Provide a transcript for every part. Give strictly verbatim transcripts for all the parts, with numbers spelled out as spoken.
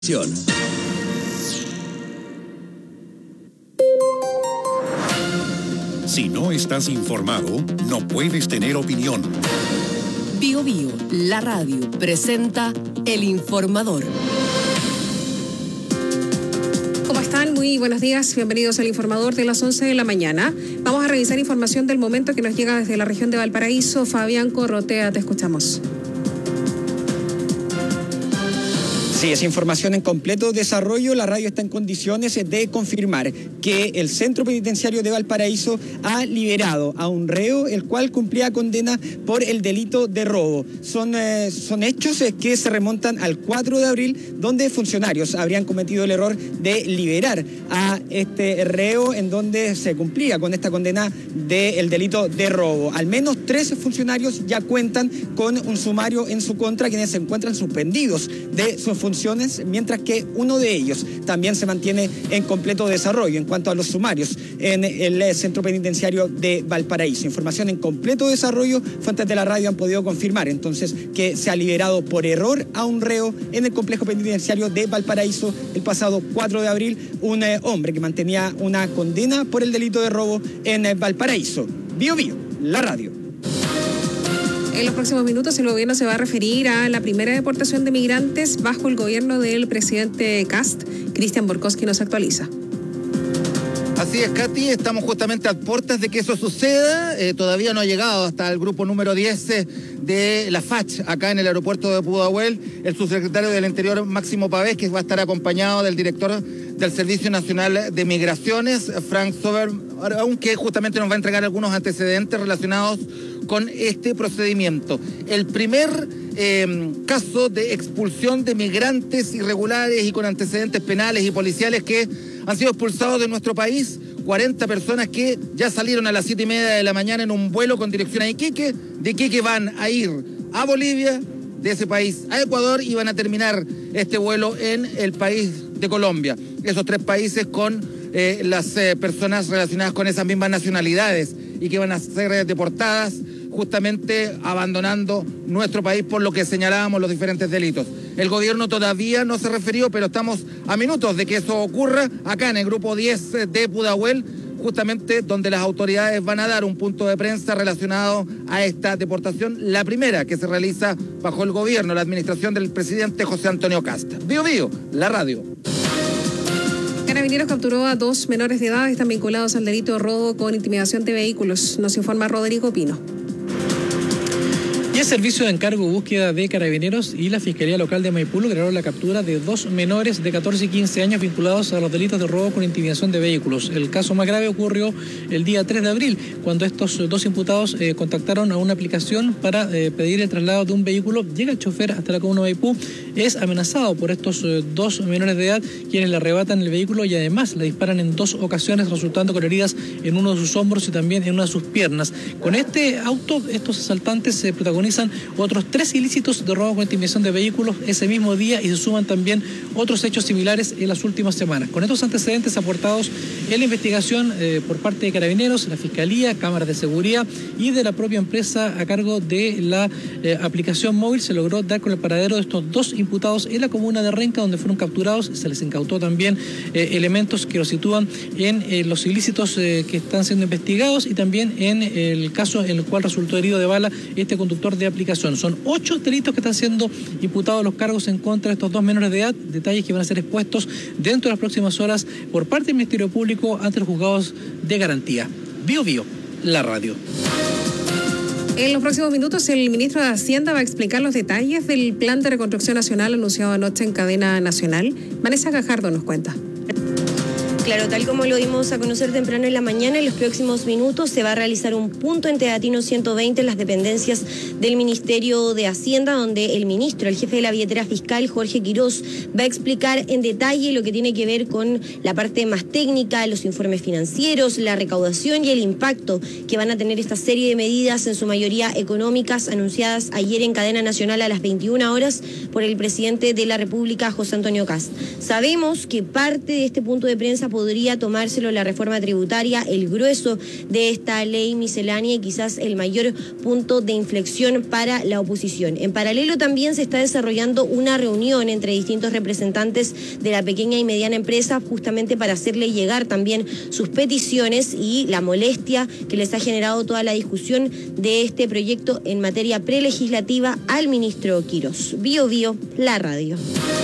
Si no estás informado, no puedes tener opinión. Bio Bio, la radio, presenta El Informador. ¿Cómo están? Muy buenos días. Bienvenidos al Informador de las once de la mañana. Vamos a revisar información del momento que nos llega desde la región de Valparaíso. Fabián Corrotea, te escuchamos. Sí, es información en completo desarrollo. La radio está en condiciones de confirmar que el Centro Penitenciario de Valparaíso ha liberado a un reo, el cual cumplía condena por el delito de robo. Son, eh, son hechos eh, que se remontan al cuatro de abril, donde funcionarios habrían cometido el error de liberar a este reo, en donde se cumplía con esta condena del delito de robo. Al menos tres funcionarios ya cuentan con un sumario en su contra, quienes se encuentran suspendidos de sus funciones, mientras que uno de ellos también se mantiene en completo desarrollo en cuanto a los sumarios en el Centro Penitenciario de Valparaíso. Información en completo desarrollo. Fuentes de la radio han podido confirmar entonces que se ha liberado por error a un reo en el complejo penitenciario de Valparaíso el pasado cuatro de abril, un eh, hombre que mantenía una condena por el delito de robo en eh, Valparaíso. Bio Bio, la radio. En los próximos minutos el gobierno se va a referir a la primera deportación de migrantes bajo el gobierno del presidente Kast. Cristian Borkowski nos actualiza. Así es, Katy, estamos justamente a puertas de que eso suceda. Eh, todavía no ha llegado hasta el grupo número diez eh, de la F A C H, acá en el aeropuerto de Pudahuel, el subsecretario del Interior, Máximo Pavés, que va a estar acompañado del director del Servicio Nacional de Migraciones, Frank Sober, aunque justamente nos va a entregar algunos antecedentes relacionados con este procedimiento. El primer eh, caso de expulsión de migrantes irregulares y con antecedentes penales y policiales que han sido expulsados de nuestro país, cuarenta personas que ya salieron a las siete y media de la mañana en un vuelo con dirección a Iquique. De Iquique van a ir a Bolivia, de ese país a Ecuador, y van a terminar este vuelo en el país de Colombia. Esos tres países con eh, las eh, personas relacionadas con esas mismas nacionalidades y que van a ser deportadas, justamente abandonando nuestro país por lo que señalábamos los diferentes delitos. El gobierno todavía no se refirió, pero estamos a minutos de que eso ocurra acá en el grupo diez de Pudahuel, justamente donde las autoridades van a dar un punto de prensa relacionado a esta deportación, la primera que se realiza bajo el gobierno, la administración del presidente José Antonio Kast. Bio Bio, la radio. Carabineros capturó a dos menores de edad, están vinculados al delito de robo con intimidación de vehículos. Nos informa Rodrigo Pino. Y el Servicio de Encargo y Búsqueda de Carabineros y la Fiscalía Local de Maipú lograron la captura de dos menores de catorce y quince años vinculados a los delitos de robo con intimidación de vehículos. El caso más grave ocurrió el día tres de abril, cuando estos dos imputados eh, contactaron a una aplicación para eh, pedir el traslado de un vehículo. Llega el chofer hasta la comuna de Maipú, es amenazado por estos eh, dos menores de edad, quienes le arrebatan el vehículo y además le disparan en dos ocasiones, resultando con heridas en uno de sus hombros y también en una de sus piernas. Con este auto, estos asaltantes se protagonizan otros tres ilícitos de robo con intimidación de vehículos ese mismo día, y se suman también otros hechos similares en las últimas semanas. Con estos antecedentes aportados en la investigación eh, por parte de Carabineros, la Fiscalía, cámaras de seguridad y de la propia empresa a cargo de la eh, aplicación móvil, se logró dar con el paradero de estos dos imputados en la comuna de Renca, donde fueron capturados. Se les incautó también eh, elementos que los sitúan en eh, los ilícitos eh, que están siendo investigados, y también en el caso en el cual resultó herido de bala este conductor de aplicación. Son ocho delitos que están siendo imputados los cargos en contra de estos dos menores de edad, detalles que van a ser expuestos dentro de las próximas horas por parte del Ministerio Público ante los juzgados de garantía. Bio Bio, la radio. En los próximos minutos el ministro de Hacienda va a explicar los detalles del plan de reconstrucción nacional anunciado anoche en cadena nacional. Vanessa Gajardo nos cuenta. Claro, tal como lo dimos a conocer temprano en la mañana, en los próximos minutos se va a realizar un punto en Teatino ciento veinte en las dependencias del Ministerio de Hacienda, donde el ministro, el jefe de la billetera fiscal, Jorge Quirós, va a explicar en detalle lo que tiene que ver con la parte más técnica, los informes financieros, la recaudación y el impacto que van a tener esta serie de medidas, en su mayoría económicas, anunciadas ayer en cadena nacional a las veintiuna horas por el presidente de la República, José Antonio Kast. Sabemos que parte de este punto de prensa podría tomárselo la reforma tributaria, el grueso de esta ley miscelánea y quizás el mayor punto de inflexión para la oposición. En paralelo también se está desarrollando una reunión entre distintos representantes de la pequeña y mediana empresa justamente para hacerle llegar también sus peticiones y la molestia que les ha generado toda la discusión de este proyecto en materia prelegislativa al ministro Quirós. Bio Bio, la radio.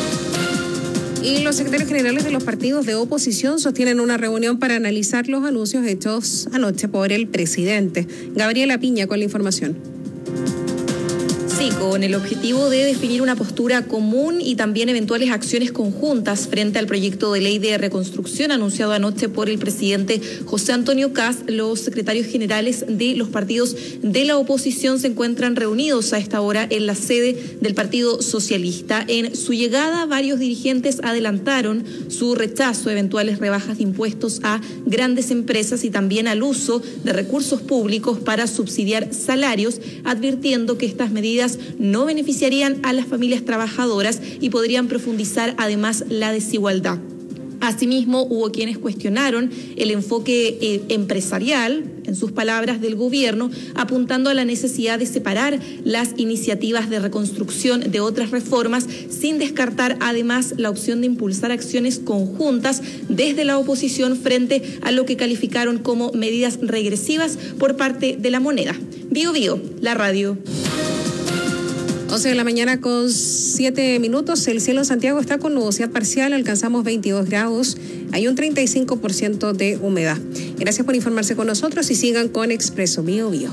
Y los secretarios generales de los partidos de oposición sostienen una reunión para analizar los anuncios hechos anoche por el presidente. Gabriela Piña con la información. Sí, con el objetivo de definir una postura común y también eventuales acciones conjuntas frente al proyecto de ley de reconstrucción anunciado anoche por el presidente José Antonio Kast, los secretarios generales de los partidos de la oposición se encuentran reunidos a esta hora en la sede del Partido Socialista. En su llegada, varios dirigentes adelantaron su rechazo a eventuales rebajas de impuestos a grandes empresas y también al uso de recursos públicos para subsidiar salarios, advirtiendo que estas medidas no beneficiarían a las familias trabajadoras y podrían profundizar además la desigualdad. Asimismo, hubo quienes cuestionaron el enfoque eh, empresarial, en sus palabras, del gobierno, apuntando a la necesidad de separar las iniciativas de reconstrucción de otras reformas, sin descartar además la opción de impulsar acciones conjuntas desde la oposición frente a lo que calificaron como medidas regresivas por parte de la moneda. Bio Bio, la radio. once de la mañana con siete minutos, el cielo en Santiago está con nubosidad parcial, alcanzamos veintidós grados, hay un treinta y cinco por ciento de humedad. Gracias por informarse con nosotros y sigan con Expreso Bio Bio.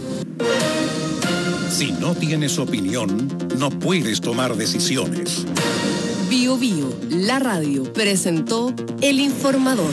Si no tienes opinión, no puedes tomar decisiones. Bio Bio, la radio, presentó El Informador.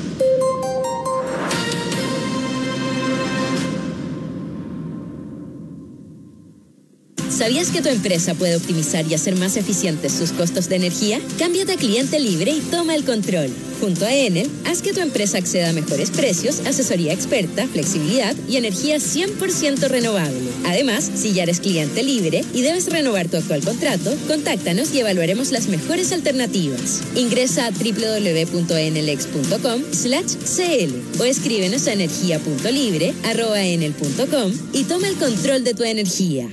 ¿Sabías que tu empresa puede optimizar y hacer más eficientes sus costos de energía? Cámbiate a Cliente Libre y toma el control. Junto a Enel, haz que tu empresa acceda a mejores precios, asesoría experta, flexibilidad y energía cien por ciento renovable. Además, si ya eres cliente libre y debes renovar tu actual contrato, contáctanos y evaluaremos las mejores alternativas. Ingresa a doble u doble u doble u punto enelex punto com slash c l o escríbenos a energía punto libre arroba enel punto com y toma el control de tu energía.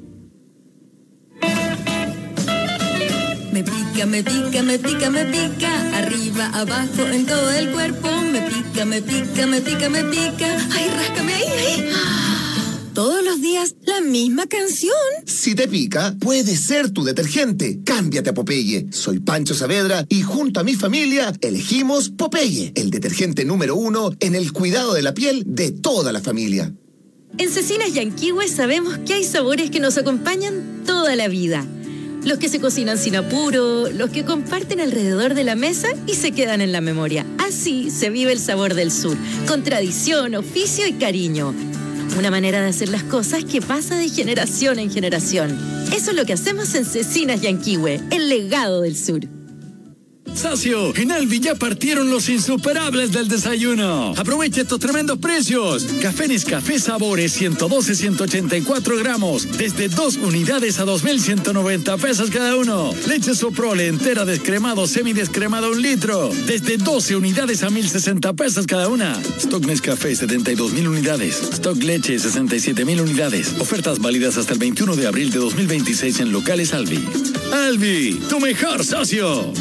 Me pica, me pica, me pica, me pica, arriba, abajo, en todo el cuerpo. Me pica, me pica, me pica, me pica. Ay, ráscame ahí, ahí. Todos los días la misma canción. Si te pica, puede ser tu detergente. Cámbiate a Popeye. Soy Pancho Saavedra y junto a mi familia elegimos Popeye, el detergente número uno en el cuidado de la piel de toda la familia. En Cecinas Yanquihue sabemos que hay sabores que nos acompañan toda la vida. Los que se cocinan sin apuro, los que comparten alrededor de la mesa y se quedan en la memoria. Así se vive el sabor del sur, con tradición, oficio y cariño. Una manera de hacer las cosas que pasa de generación en generación. Eso es lo que hacemos en Cecinas Yanquihue, el legado del sur. Socio, en Albi ya partieron los insuperables del desayuno. Aprovecha estos tremendos precios. Café Nescafé Sabores ciento doce, ciento ochenta y cuatro gramos, desde dos unidades a dos mil ciento noventa pesos cada uno. Leche Soprole entera descremado, semidescremado un litro, desde doce unidades a mil sesenta pesos cada una. Stock Nescafé setenta y dos mil unidades. Stock Leche sesenta y siete mil unidades. Ofertas válidas hasta el veintiuno de abril de dos mil veintiséis en locales Albi. Albi, tu mejor socio.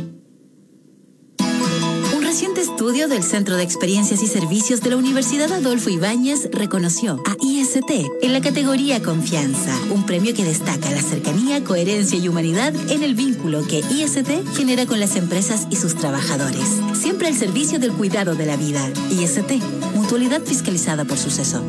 Un reciente estudio del Centro de Experiencias y Servicios de la Universidad Adolfo Ibáñez reconoció a I S T en la categoría Confianza, un premio que destaca la cercanía, coherencia y humanidad en el vínculo que I S T genera con las empresas y sus trabajadores. Siempre al servicio del cuidado de la vida. I S T, mutualidad fiscalizada por Suceso.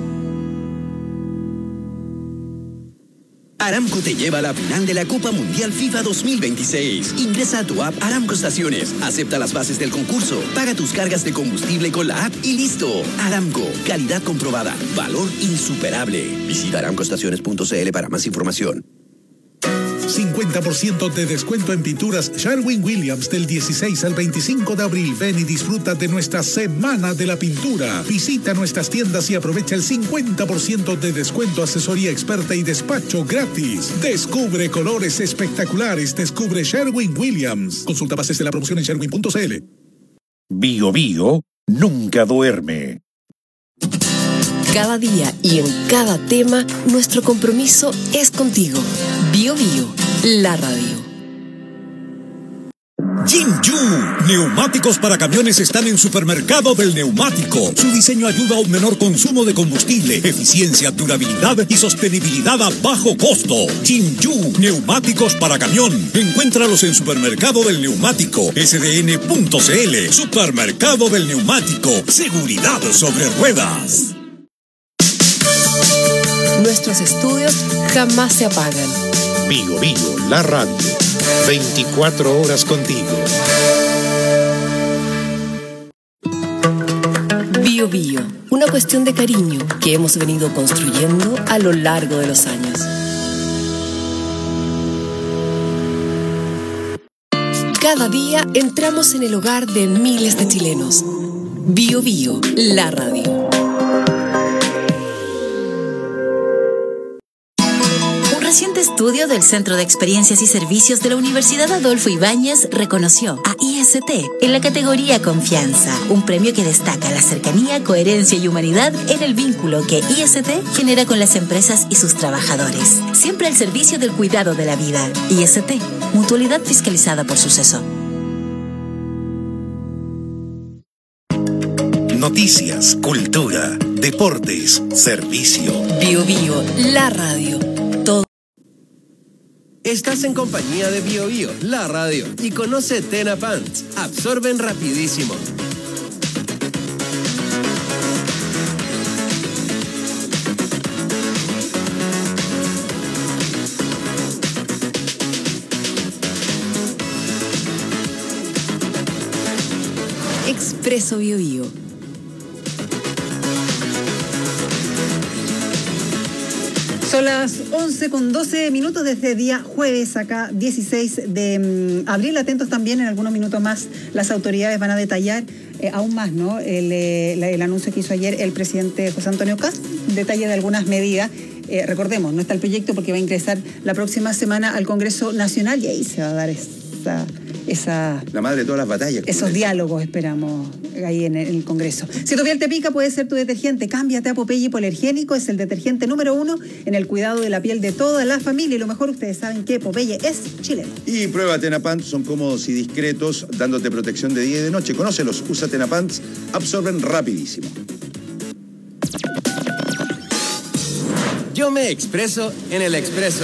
Aramco te lleva a la final de la Copa Mundial FIFA dos mil veintiséis. Ingresa a tu app Aramco Estaciones, acepta las bases del concurso, paga tus cargas de combustible con la app y listo. Aramco, calidad comprobada, valor insuperable. Visita aramco estaciones punto c l para más información. cincuenta por ciento de descuento en pinturas Sherwin-Williams del dieciséis al veinticinco de abril. Ven y disfruta de nuestra Semana de la Pintura. Visita nuestras tiendas y aprovecha el cincuenta por ciento de descuento, asesoría experta y despacho gratis. Descubre colores espectaculares. Descubre Sherwin-Williams. Consulta bases de la promoción en sherwin punto c l. Bio Bio nunca duerme. Cada día y en cada tema, nuestro compromiso es contigo. Bio Bio, la radio. Jinju, neumáticos para camiones están en Supermercado del Neumático. Su diseño ayuda a un menor consumo de combustible, eficiencia, durabilidad y sostenibilidad a bajo costo. Jinju, neumáticos para camión. Encuéntralos en Supermercado del Neumático, S D N punto C L. Supermercado del Neumático, seguridad sobre ruedas. Nuestros estudios jamás se apagan. Bio Bio, la radio. veinticuatro horas contigo. Bio Bio, una cuestión de cariño que hemos venido construyendo a lo largo de los años. Cada día entramos en el hogar de miles de chilenos. Bio Bio, la radio. Un reciente estudio del Centro de Experiencias y Servicios de la Universidad Adolfo Ibáñez reconoció a I S T en la categoría Confianza, un premio que destaca la cercanía, coherencia y humanidad en el vínculo que I S T genera con las empresas y sus trabajadores, siempre al servicio del cuidado de la vida. I S T, mutualidad fiscalizada por Suceso. Noticias, cultura, deportes, servicio. Bio Bio, la radio. Estás en compañía de Bio Bio, la radio, y conoce Tena Pants. Absorben rapidísimo. Expreso Bio Bio. Son las once con doce minutos de este día jueves, acá dieciséis de abril. Atentos también, en algunos minutos más las autoridades van a detallar eh, aún más, ¿no? El, el, el anuncio que hizo ayer el presidente José Antonio Kast, detalle de algunas medidas. Eh, recordemos, no está el proyecto porque va a ingresar la próxima semana al Congreso Nacional y ahí se va a dar esa... esa la madre de todas las batallas. Esos diálogos esperamos ahí en el, en el Congreso. Si tu piel te pica, puede ser tu detergente. Cámbiate a Popeye Hipoalergénico. Es el detergente número uno en el cuidado de la piel de toda la familia. Y lo mejor, ustedes saben que Popeye es chileno. Y prueba Tenapants, son cómodos y discretos, dándote protección de día y de noche. Conócelos, usa Tenapants, absorben rapidísimo. Yo me expreso en el Expreso.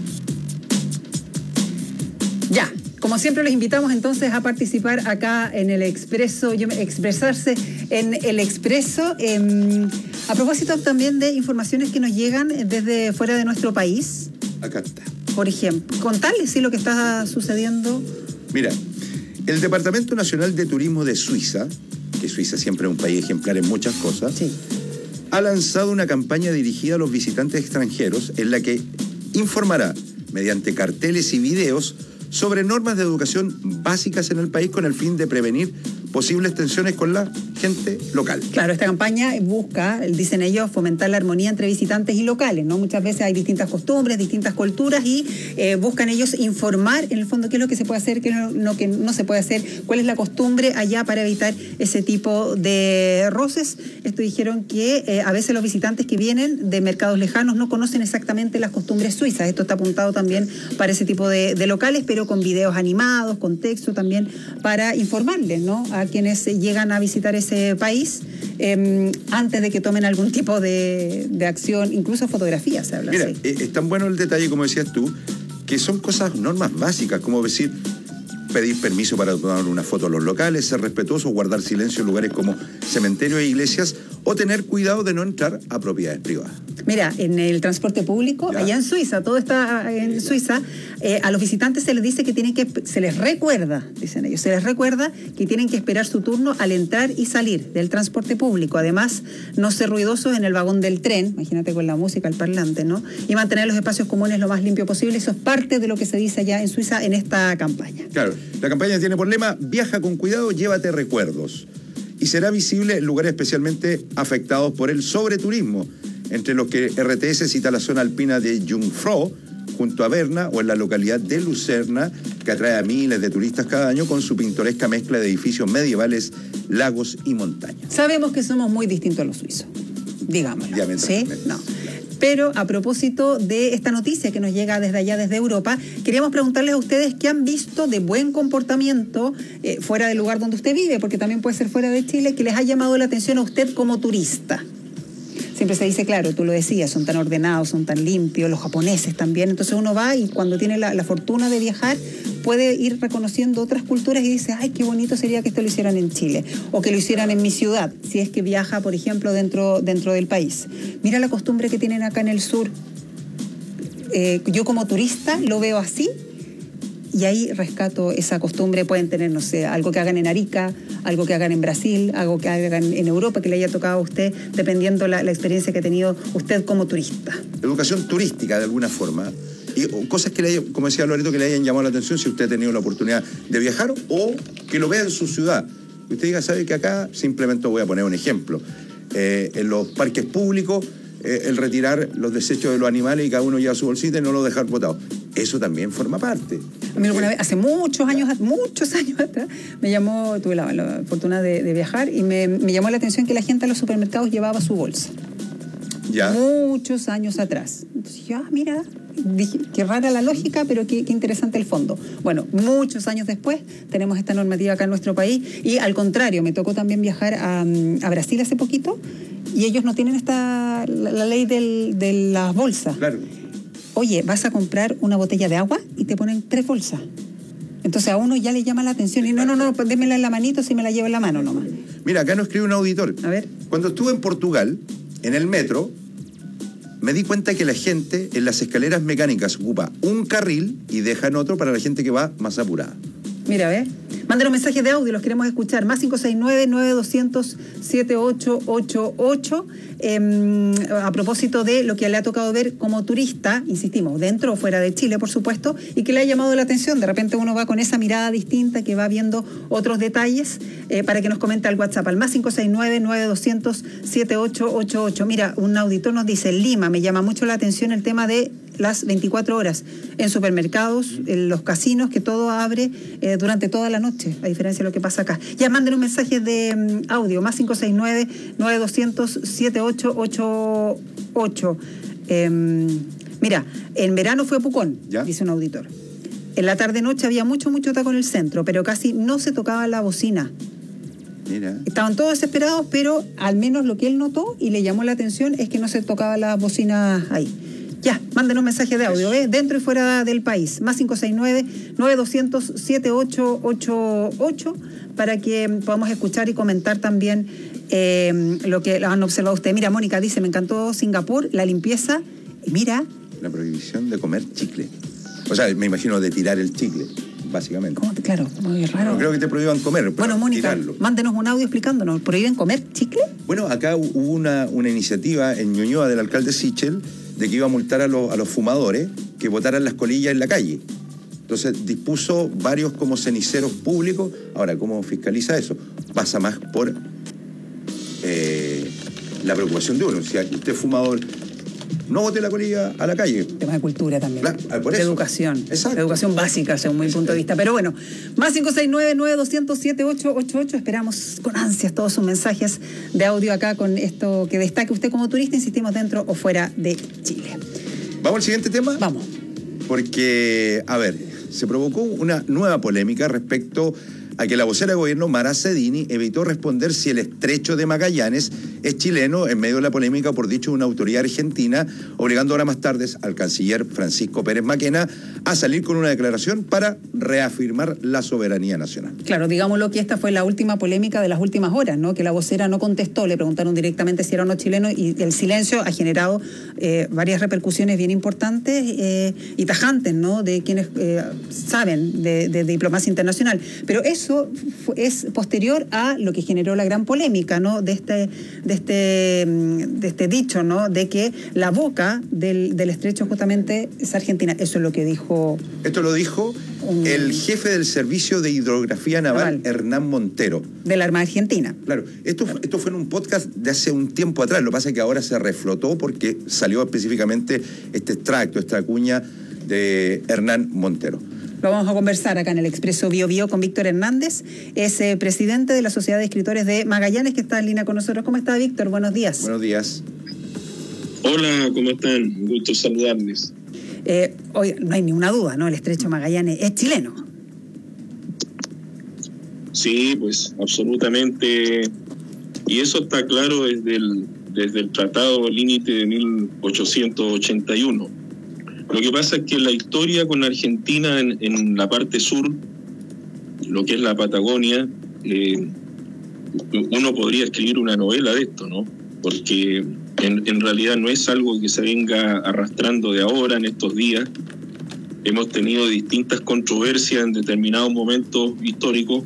Ya. Como siempre, los invitamos entonces a participar acá en el Expreso, expresarse en el Expreso. Eh, a propósito también de informaciones que nos llegan desde fuera de nuestro país. Acá está. Por ejemplo, contarles sí, lo que está sucediendo. Mira, el Departamento Nacional de Turismo de Suiza, que Suiza siempre es un país ejemplar en muchas cosas, sí, ha lanzado una campaña dirigida a los visitantes extranjeros en la que informará mediante carteles y videos sobre normas de educación básicas en el país con el fin de prevenir posibles tensiones con la gente local. Claro, esta campaña busca, dicen ellos, fomentar la armonía entre visitantes y locales, ¿no? Muchas veces hay distintas costumbres, distintas culturas y eh, buscan ellos informar, en el fondo, qué es lo que se puede hacer, qué es lo que no se puede hacer, cuál es la costumbre allá para evitar ese tipo de roces. Esto dijeron que eh, a veces los visitantes que vienen de mercados lejanos no conocen exactamente las costumbres suizas. Esto está apuntado también para ese tipo de, de locales, pero con videos animados, con texto también, para informarles, ¿no?, a quienes llegan a visitar ese país eh, antes de que tomen algún tipo de, de acción, incluso fotografías se habla. Mira, así. Es tan bueno el detalle, como decías tú, que son cosas, normas básicas, como decir, pedir permiso para tomar una foto a los locales, ser respetuoso, guardar silencio en lugares como cementerios e iglesias, o tener cuidado de no entrar a propiedades privadas. Mira, en el transporte público, ya, allá en Suiza, todo está en Suiza, eh, a los visitantes se les dice que tienen que, se les recuerda, dicen ellos, se les recuerda que tienen que esperar su turno al entrar y salir del transporte público. Además, no ser ruidosos en el vagón del tren, imagínate con la música, el parlante, ¿no? Y mantener los espacios comunes lo más limpio posible. Eso es parte de lo que se dice allá en Suiza en esta campaña. Claro, la campaña tiene por lema, viaja con cuidado, llévate recuerdos. Y será visible en lugares especialmente afectados por el sobreturismo, entre los que R T S cita la zona alpina de Jungfrau, junto a Berna o en la localidad de Lucerna, que atrae a miles de turistas cada año con su pintoresca mezcla de edificios medievales, lagos y montañas. Sabemos que somos muy distintos a los suizos, digámoslo. ¿Sí? No. Pero a propósito de esta noticia que nos llega desde allá, desde Europa, queríamos preguntarles a ustedes qué han visto de buen comportamiento eh, fuera del lugar donde usted vive, porque también puede ser fuera de Chile, que les ha llamado la atención a usted como turista. Siempre se dice, claro, tú lo decías, son tan ordenados, son tan limpios, los japoneses también. Entonces uno va y cuando tiene la, la fortuna de viajar, puede ir reconociendo otras culturas y dice, ay, qué bonito sería que esto lo hicieran en Chile o que lo hicieran en mi ciudad, si es que viaja, por ejemplo, dentro, dentro del país. Mira la costumbre que tienen acá en el sur. Eh, yo como turista lo veo así y ahí rescato esa costumbre. Pueden tener, no sé, algo que hagan en Arica, algo que hagan en Brasil, algo que hagan en Europa, que le haya tocado a usted, dependiendo la, la experiencia que ha tenido usted como turista. Educación turística, de alguna forma. Y cosas que le hayan, como decía Loreto, que le hayan llamado la atención si usted ha tenido la oportunidad de viajar o que lo vea en su ciudad. Y usted diga, ¿sabe que acá simplemente voy a poner un ejemplo? Eh, en los parques públicos, eh, el retirar los desechos de los animales y cada uno lleva su bolsita y no lo dejar botado. Eso también forma parte. A mí alguna vez, hace muchos años, muchos años atrás, me llamó, tuve la, la fortuna de, de viajar y me, me llamó la atención que la gente a los supermercados llevaba su bolsa. Ya. Muchos años atrás. Entonces yo, ah, mira, dije, qué rara la lógica, pero qué, qué interesante el fondo. Bueno, muchos años después tenemos esta normativa acá en nuestro país y al contrario, me tocó también viajar a, a Brasil hace poquito y ellos no tienen esta la, la ley del, de las bolsas. Claro. Oye, vas a comprar una botella de agua y te ponen tres bolsas. Entonces a uno ya le llama la atención y no, no, no, pues démela en la manito si me la llevo en la mano nomás. Mira, acá nos escribe un auditor. A ver. Cuando estuve en Portugal, en el metro, me di cuenta que la gente en las escaleras mecánicas ocupa un carril y dejan otro para la gente que va más apurada. Mira, a ver. Mándenos mensajes de audio, los queremos escuchar. Más cinco seis nueve, nueve dos cero cero, siete ocho ocho ocho. Eh, a propósito de lo que le ha tocado ver como turista, insistimos, dentro o fuera de Chile, por supuesto, y que le ha llamado la atención. De repente uno va con esa mirada distinta, que va viendo otros detalles, eh, para que nos comente al WhatsApp, al más cinco seis nueve, nueve dos cero cero, siete ocho ocho ocho. Mira, un auditor nos dice, Lima, me llama mucho la atención el tema de las veinticuatro horas en supermercados, en los casinos, que todo abre eh, durante toda la noche, a diferencia de lo que pasa acá. Ya manden un mensaje de um, audio, más cinco seis nueve, nueve dos cero cero, siete ocho ocho ocho. Eh, mira, en verano fue Pucón, ¿ya? Dice un auditor. En la tarde-noche había mucho, mucho taco en el centro, pero casi no se tocaba la bocina. Mira. Estaban todos desesperados, pero al menos lo que él notó y le llamó la atención es que no se tocaba la bocina ahí. Ya, mándenos mensaje de audio, ¿eh? Dentro y fuera del país. Más cinco seis nueve, nueve dos cero cero, siete ocho ocho ocho para que podamos escuchar y comentar también eh, lo que han observado ustedes. Mira, Mónica dice, me encantó Singapur, la limpieza. Y mira... La prohibición de comer chicle. O sea, me imagino de tirar el chicle, básicamente. ¿Cómo? Claro, muy raro. No creo que te prohíban comer, pero bueno, Mónica, tirarlo. Mándenos un audio explicándonos. ¿Prohíben comer chicle? Bueno, acá hubo una, una iniciativa en Ñuñoa del alcalde Sichel de que iba a multar a los, a los fumadores que botaran las colillas en la calle. Entonces dispuso varios como ceniceros públicos. Ahora, ¿cómo fiscaliza eso? Pasa más por eh, la preocupación de uno. Si usted es fumador, no bote la colilla a la calle. Tema de cultura también. Claro, por eso. De educación. Exacto. De educación básica, según mi punto de vista. Pero bueno, más cinco seis nueve, nueve dos cero cero, siete ocho ocho ocho. Esperamos con ansias todos sus mensajes de audio acá con esto que destaque usted como turista, insistimos, dentro o fuera de Chile. ¿Vamos al siguiente tema? Vamos. Porque, a ver, se provocó una nueva polémica respecto a que la vocera de gobierno, Mara Cedini, evitó responder si el estrecho de Magallanes es chileno en medio de la polémica por dicho de una autoridad argentina, obligando ahora más tarde al canciller Francisco Pérez Maquena a salir con una declaración para reafirmar la soberanía nacional. Claro, digámoslo que esta fue la última polémica de las últimas horas, ¿no? Que la vocera no contestó, le preguntaron directamente si era o no chileno y el silencio ha generado eh, varias repercusiones bien importantes eh, y tajantes, ¿no? De quienes eh, saben de, de, de diplomacia internacional. Pero eso es posterior a lo que generó la gran polémica, ¿no? De este, de este, de este dicho, ¿no? De que la boca del, del estrecho justamente es Argentina. Eso es lo que dijo... Esto lo dijo un... el jefe del Servicio de Hidrografía Naval, Naval, Hernán Montero. De la Armada Argentina. Claro. Esto, claro. Esto fue en un podcast de hace un tiempo atrás. Lo que pasa es que ahora se reflotó porque salió específicamente este extracto, esta cuña de Hernán Montero. Lo vamos a conversar acá en el Expreso Bio Bio con Víctor Hernández, es eh, presidente de la Sociedad de Escritores de Magallanes, que está en línea con nosotros. ¿Cómo está, Víctor? Buenos días. Buenos días. Hola, ¿cómo están? Un gusto saludarles. Eh, hoy, no hay ninguna duda, ¿no? El Estrecho Magallanes es chileno. Sí, pues absolutamente. Y eso está claro desde el, desde el Tratado Límite de mil ochocientos ochenta y uno. Lo que pasa es que la historia con Argentina en, en la parte sur, lo que es la Patagonia, eh, uno podría escribir una novela de esto, ¿no? Porque en, en realidad no es algo que se venga arrastrando de ahora, en estos días. Hemos tenido distintas controversias en determinados momentos históricos.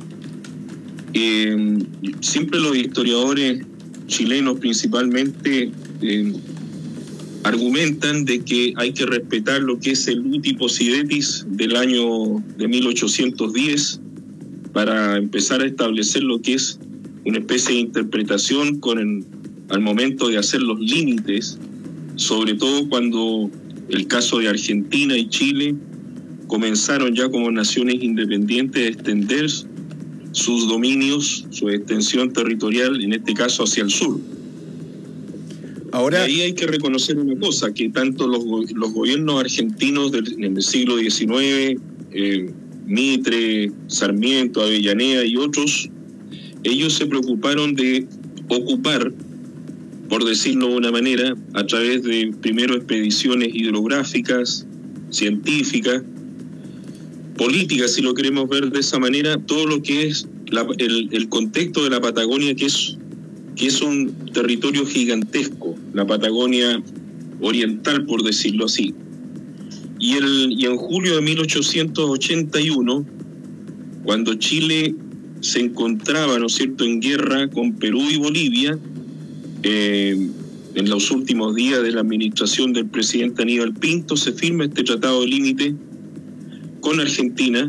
Eh, siempre los historiadores chilenos principalmente eh, argumentan de que hay que respetar lo que es el uti possidetis del año de mil ochocientos diez para empezar a establecer lo que es una especie de interpretación con el, al momento de hacer los límites, sobre todo cuando el caso de Argentina y Chile comenzaron ya como naciones independientes a extender sus dominios, su extensión territorial, en este caso hacia el sur. Ahora, y ahí hay que reconocer una cosa, que tanto los, los gobiernos argentinos del, en el siglo diecinueve, eh, Mitre, Sarmiento, Avellaneda y otros, ellos se preocuparon de ocupar, por decirlo de una manera, a través de primero expediciones hidrográficas, científicas, políticas, si lo queremos ver de esa manera, todo lo que es la, el, el contexto de la Patagonia, que es que es un territorio gigantesco, la Patagonia oriental, por decirlo así. Y, el, y en julio de mil ochocientos ochenta y uno, cuando Chile se encontraba, ¿no es cierto?, en guerra con Perú y Bolivia, eh, en los últimos días de la administración del presidente Aníbal Pinto, se firma este tratado de límite con Argentina,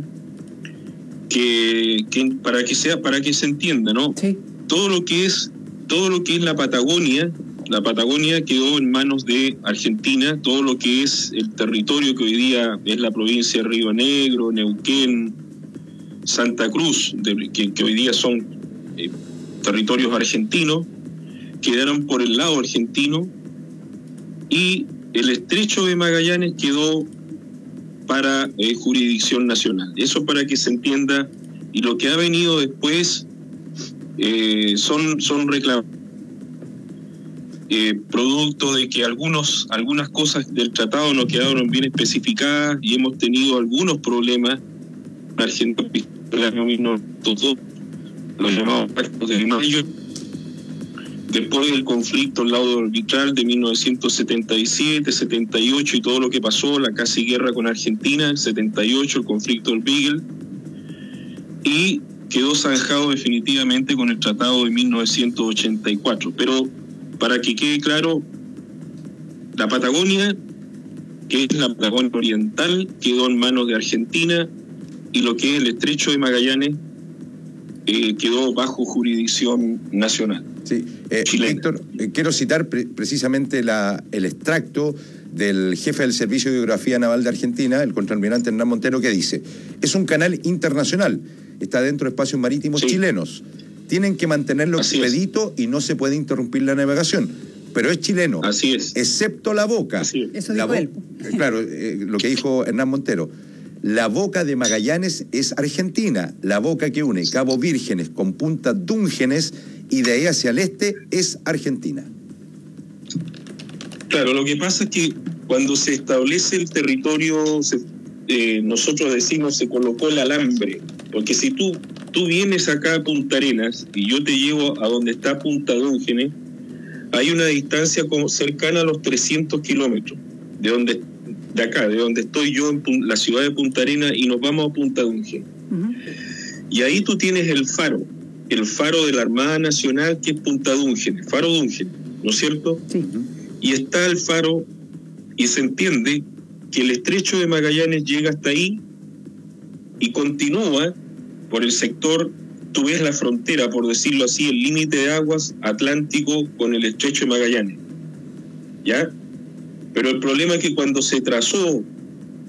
que, que para que sea, para que se entienda, ¿no? Sí. Todo lo que es Todo lo que es la Patagonia, la Patagonia quedó en manos de Argentina, todo lo que es el territorio que hoy día es la provincia de Río Negro, Neuquén, Santa Cruz, de, que, que hoy día son eh, territorios argentinos, quedaron por el lado argentino, y el Estrecho de Magallanes quedó para eh, jurisdicción nacional. Eso para que se entienda, y lo que ha venido después Eh, son, son reclamos eh, producto de que algunos, algunas cosas del tratado no quedaron bien especificadas y hemos tenido algunos problemas en Argentina en el año mil novecientos dos, los llamados pactos de mayo, después del conflicto al lado arbitral de mil novecientos setenta y siete, setenta y ocho y todo lo que pasó, la casi guerra con Argentina, el setenta y ocho, el conflicto del Beagle, y quedó zanjado definitivamente con el Tratado de mil novecientos ochenta y cuatro. Pero para que quede claro, la Patagonia, que es la Patagonia oriental, quedó en manos de Argentina, y lo que es el Estrecho de Magallanes eh, quedó bajo jurisdicción nacional. Sí, eh, Víctor, eh, quiero citar pre precisamente la, el extracto del jefe del Servicio de Geografía Naval de Argentina, el contraalmirante Hernán Montero, que dice: es un canal internacional, está dentro de espacios marítimos sí. chilenos. Tienen que mantenerlo Así expedito es. y no se puede interrumpir la navegación. Pero es chileno. Así es. Excepto la boca. Así es. Eso la dijo él. Claro, eh, lo que dijo Hernán Montero. La boca de Magallanes es Argentina. La boca que une Cabo Vírgenes con Punta Dúngenes y de ahí hacia el este es Argentina. Claro, lo que pasa es que cuando se establece el territorio, se, eh, nosotros decimos se colocó el alambre. Porque si tú, tú vienes acá a Punta Arenas y yo te llevo a donde está Punta Dúngenes, hay una distancia como cercana a los trescientos kilómetros de donde de acá, de donde estoy yo en la ciudad de Punta Arenas, y nos vamos a Punta Dúngenes. Uh-huh. Y ahí tú tienes el faro, el faro de la Armada Nacional, que es Punta Dúngenes, Faro Dúngenes, ¿no es cierto? Sí. Y está el faro, y se entiende que el Estrecho de Magallanes llega hasta ahí y continúa por el sector. Tú ves la frontera, por decirlo así, el límite de aguas Atlántico con el Estrecho de Magallanes, ¿ya? Pero el problema es que cuando se trazó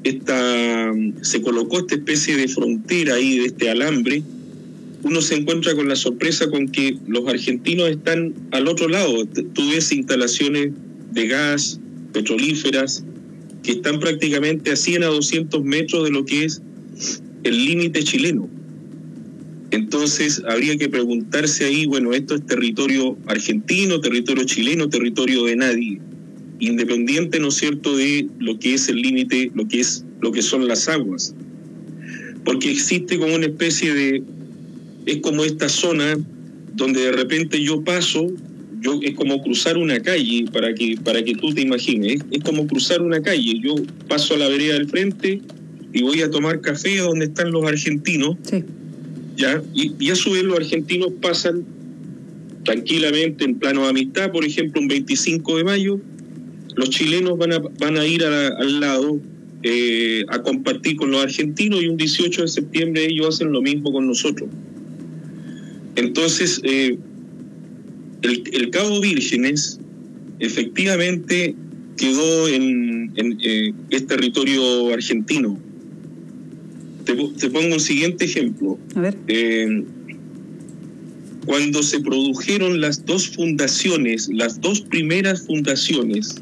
esta, se colocó esta especie de frontera ahí, de este alambre, uno se encuentra con la sorpresa con que los argentinos están al otro lado. Tú ves instalaciones de gas, petrolíferas, que están prácticamente a cien a doscientos metros de lo que es el límite chileno. Entonces habría que preguntarse ahí, bueno, esto es territorio argentino, territorio chileno, territorio de nadie, independiente, ¿no es cierto?, de lo que es el límite, lo que es lo que son las aguas, porque existe como una especie de, es como esta zona donde de repente yo paso, yo es como cruzar una calle, para que para que tú te imagines, es como cruzar una calle, yo paso a la vereda del frente y voy a tomar café donde están los argentinos, sí. ya y, y a su vez los argentinos pasan tranquilamente en plano de amistad, por ejemplo, un veinticinco de mayo, los chilenos van a, van a ir a, al lado eh, a compartir con los argentinos, y un dieciocho de septiembre ellos hacen lo mismo con nosotros. Entonces, eh, el, el Cabo Vírgenes efectivamente quedó en, en eh, es territorio argentino. Te, te pongo un siguiente ejemplo. A ver. Eh, cuando se produjeron las dos fundaciones, las dos primeras fundaciones,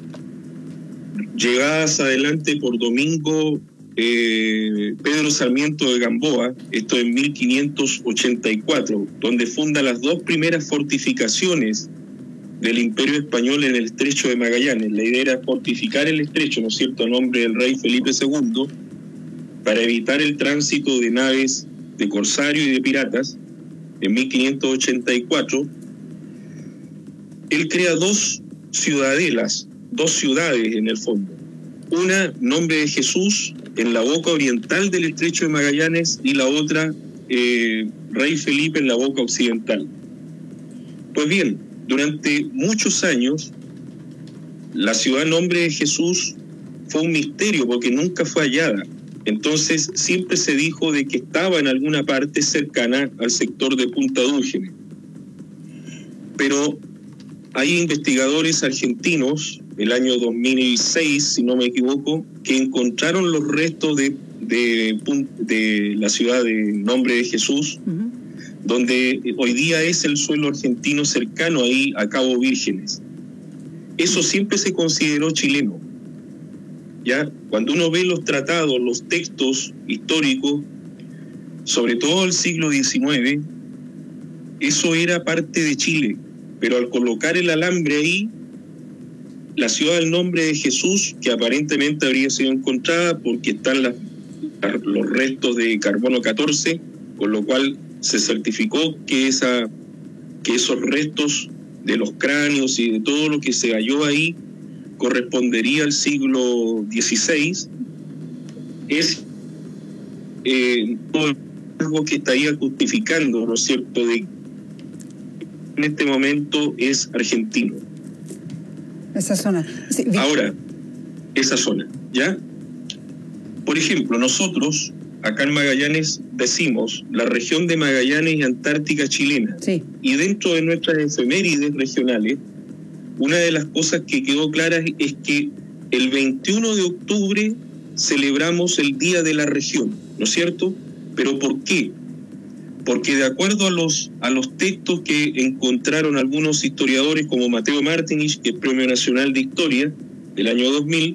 llegadas adelante por Domingo eh, Pedro Sarmiento de Gamboa, esto en mil quinientos ochenta y cuatro, donde funda las dos primeras fortificaciones del Imperio Español en el Estrecho de Magallanes. La idea era fortificar el estrecho, ¿no es cierto?, a nombre del rey Felipe segundo, para evitar el tránsito de naves de corsarios y de piratas. En mil quinientos ochenta y cuatro, él crea dos ciudadelas, dos ciudades en el fondo. Una, Nombre de Jesús, en la boca oriental del Estrecho de Magallanes, y la otra, eh, Rey Felipe, en la boca occidental. Pues bien, durante muchos años, la ciudad Nombre de Jesús fue un misterio porque nunca fue hallada. Entonces siempre se dijo de que estaba en alguna parte cercana al sector de Punta Dúrgenes. Pero hay investigadores argentinos, el año dos mil seis, si no me equivoco, que encontraron los restos de, de, de la ciudad de Nombre de Jesús, uh-huh. donde hoy día es el suelo argentino cercano ahí a Cabo Vírgenes. Eso siempre se consideró chileno. ¿Ya? Cuando uno ve los tratados, los textos históricos, sobre todo del siglo diecinueve, eso era parte de Chile, pero al colocar el alambre ahí, la ciudad del Nombre de Jesús, que aparentemente habría sido encontrada porque están las, los restos de carbono catorce, con lo cual se certificó que, esa, que esos restos de los cráneos y de todo lo que se halló ahí correspondería al siglo dieciséis, es eh, algo que estaría justificando, ¿no es cierto?, de en este momento es argentino. Esa zona. Sí, Ahora, esa zona, ¿ya? Por ejemplo, nosotros, acá en Magallanes, decimos la región de Magallanes y Antártica chilena. Sí. Y dentro de nuestras efemérides regionales, una de las cosas que quedó clara es que el veintiuno de octubre celebramos el Día de la Región, ¿no es cierto? ¿Pero por qué? Porque de acuerdo a los, a los textos que encontraron algunos historiadores como Mateo Martinich, que es Premio Nacional de Historia del año dos mil,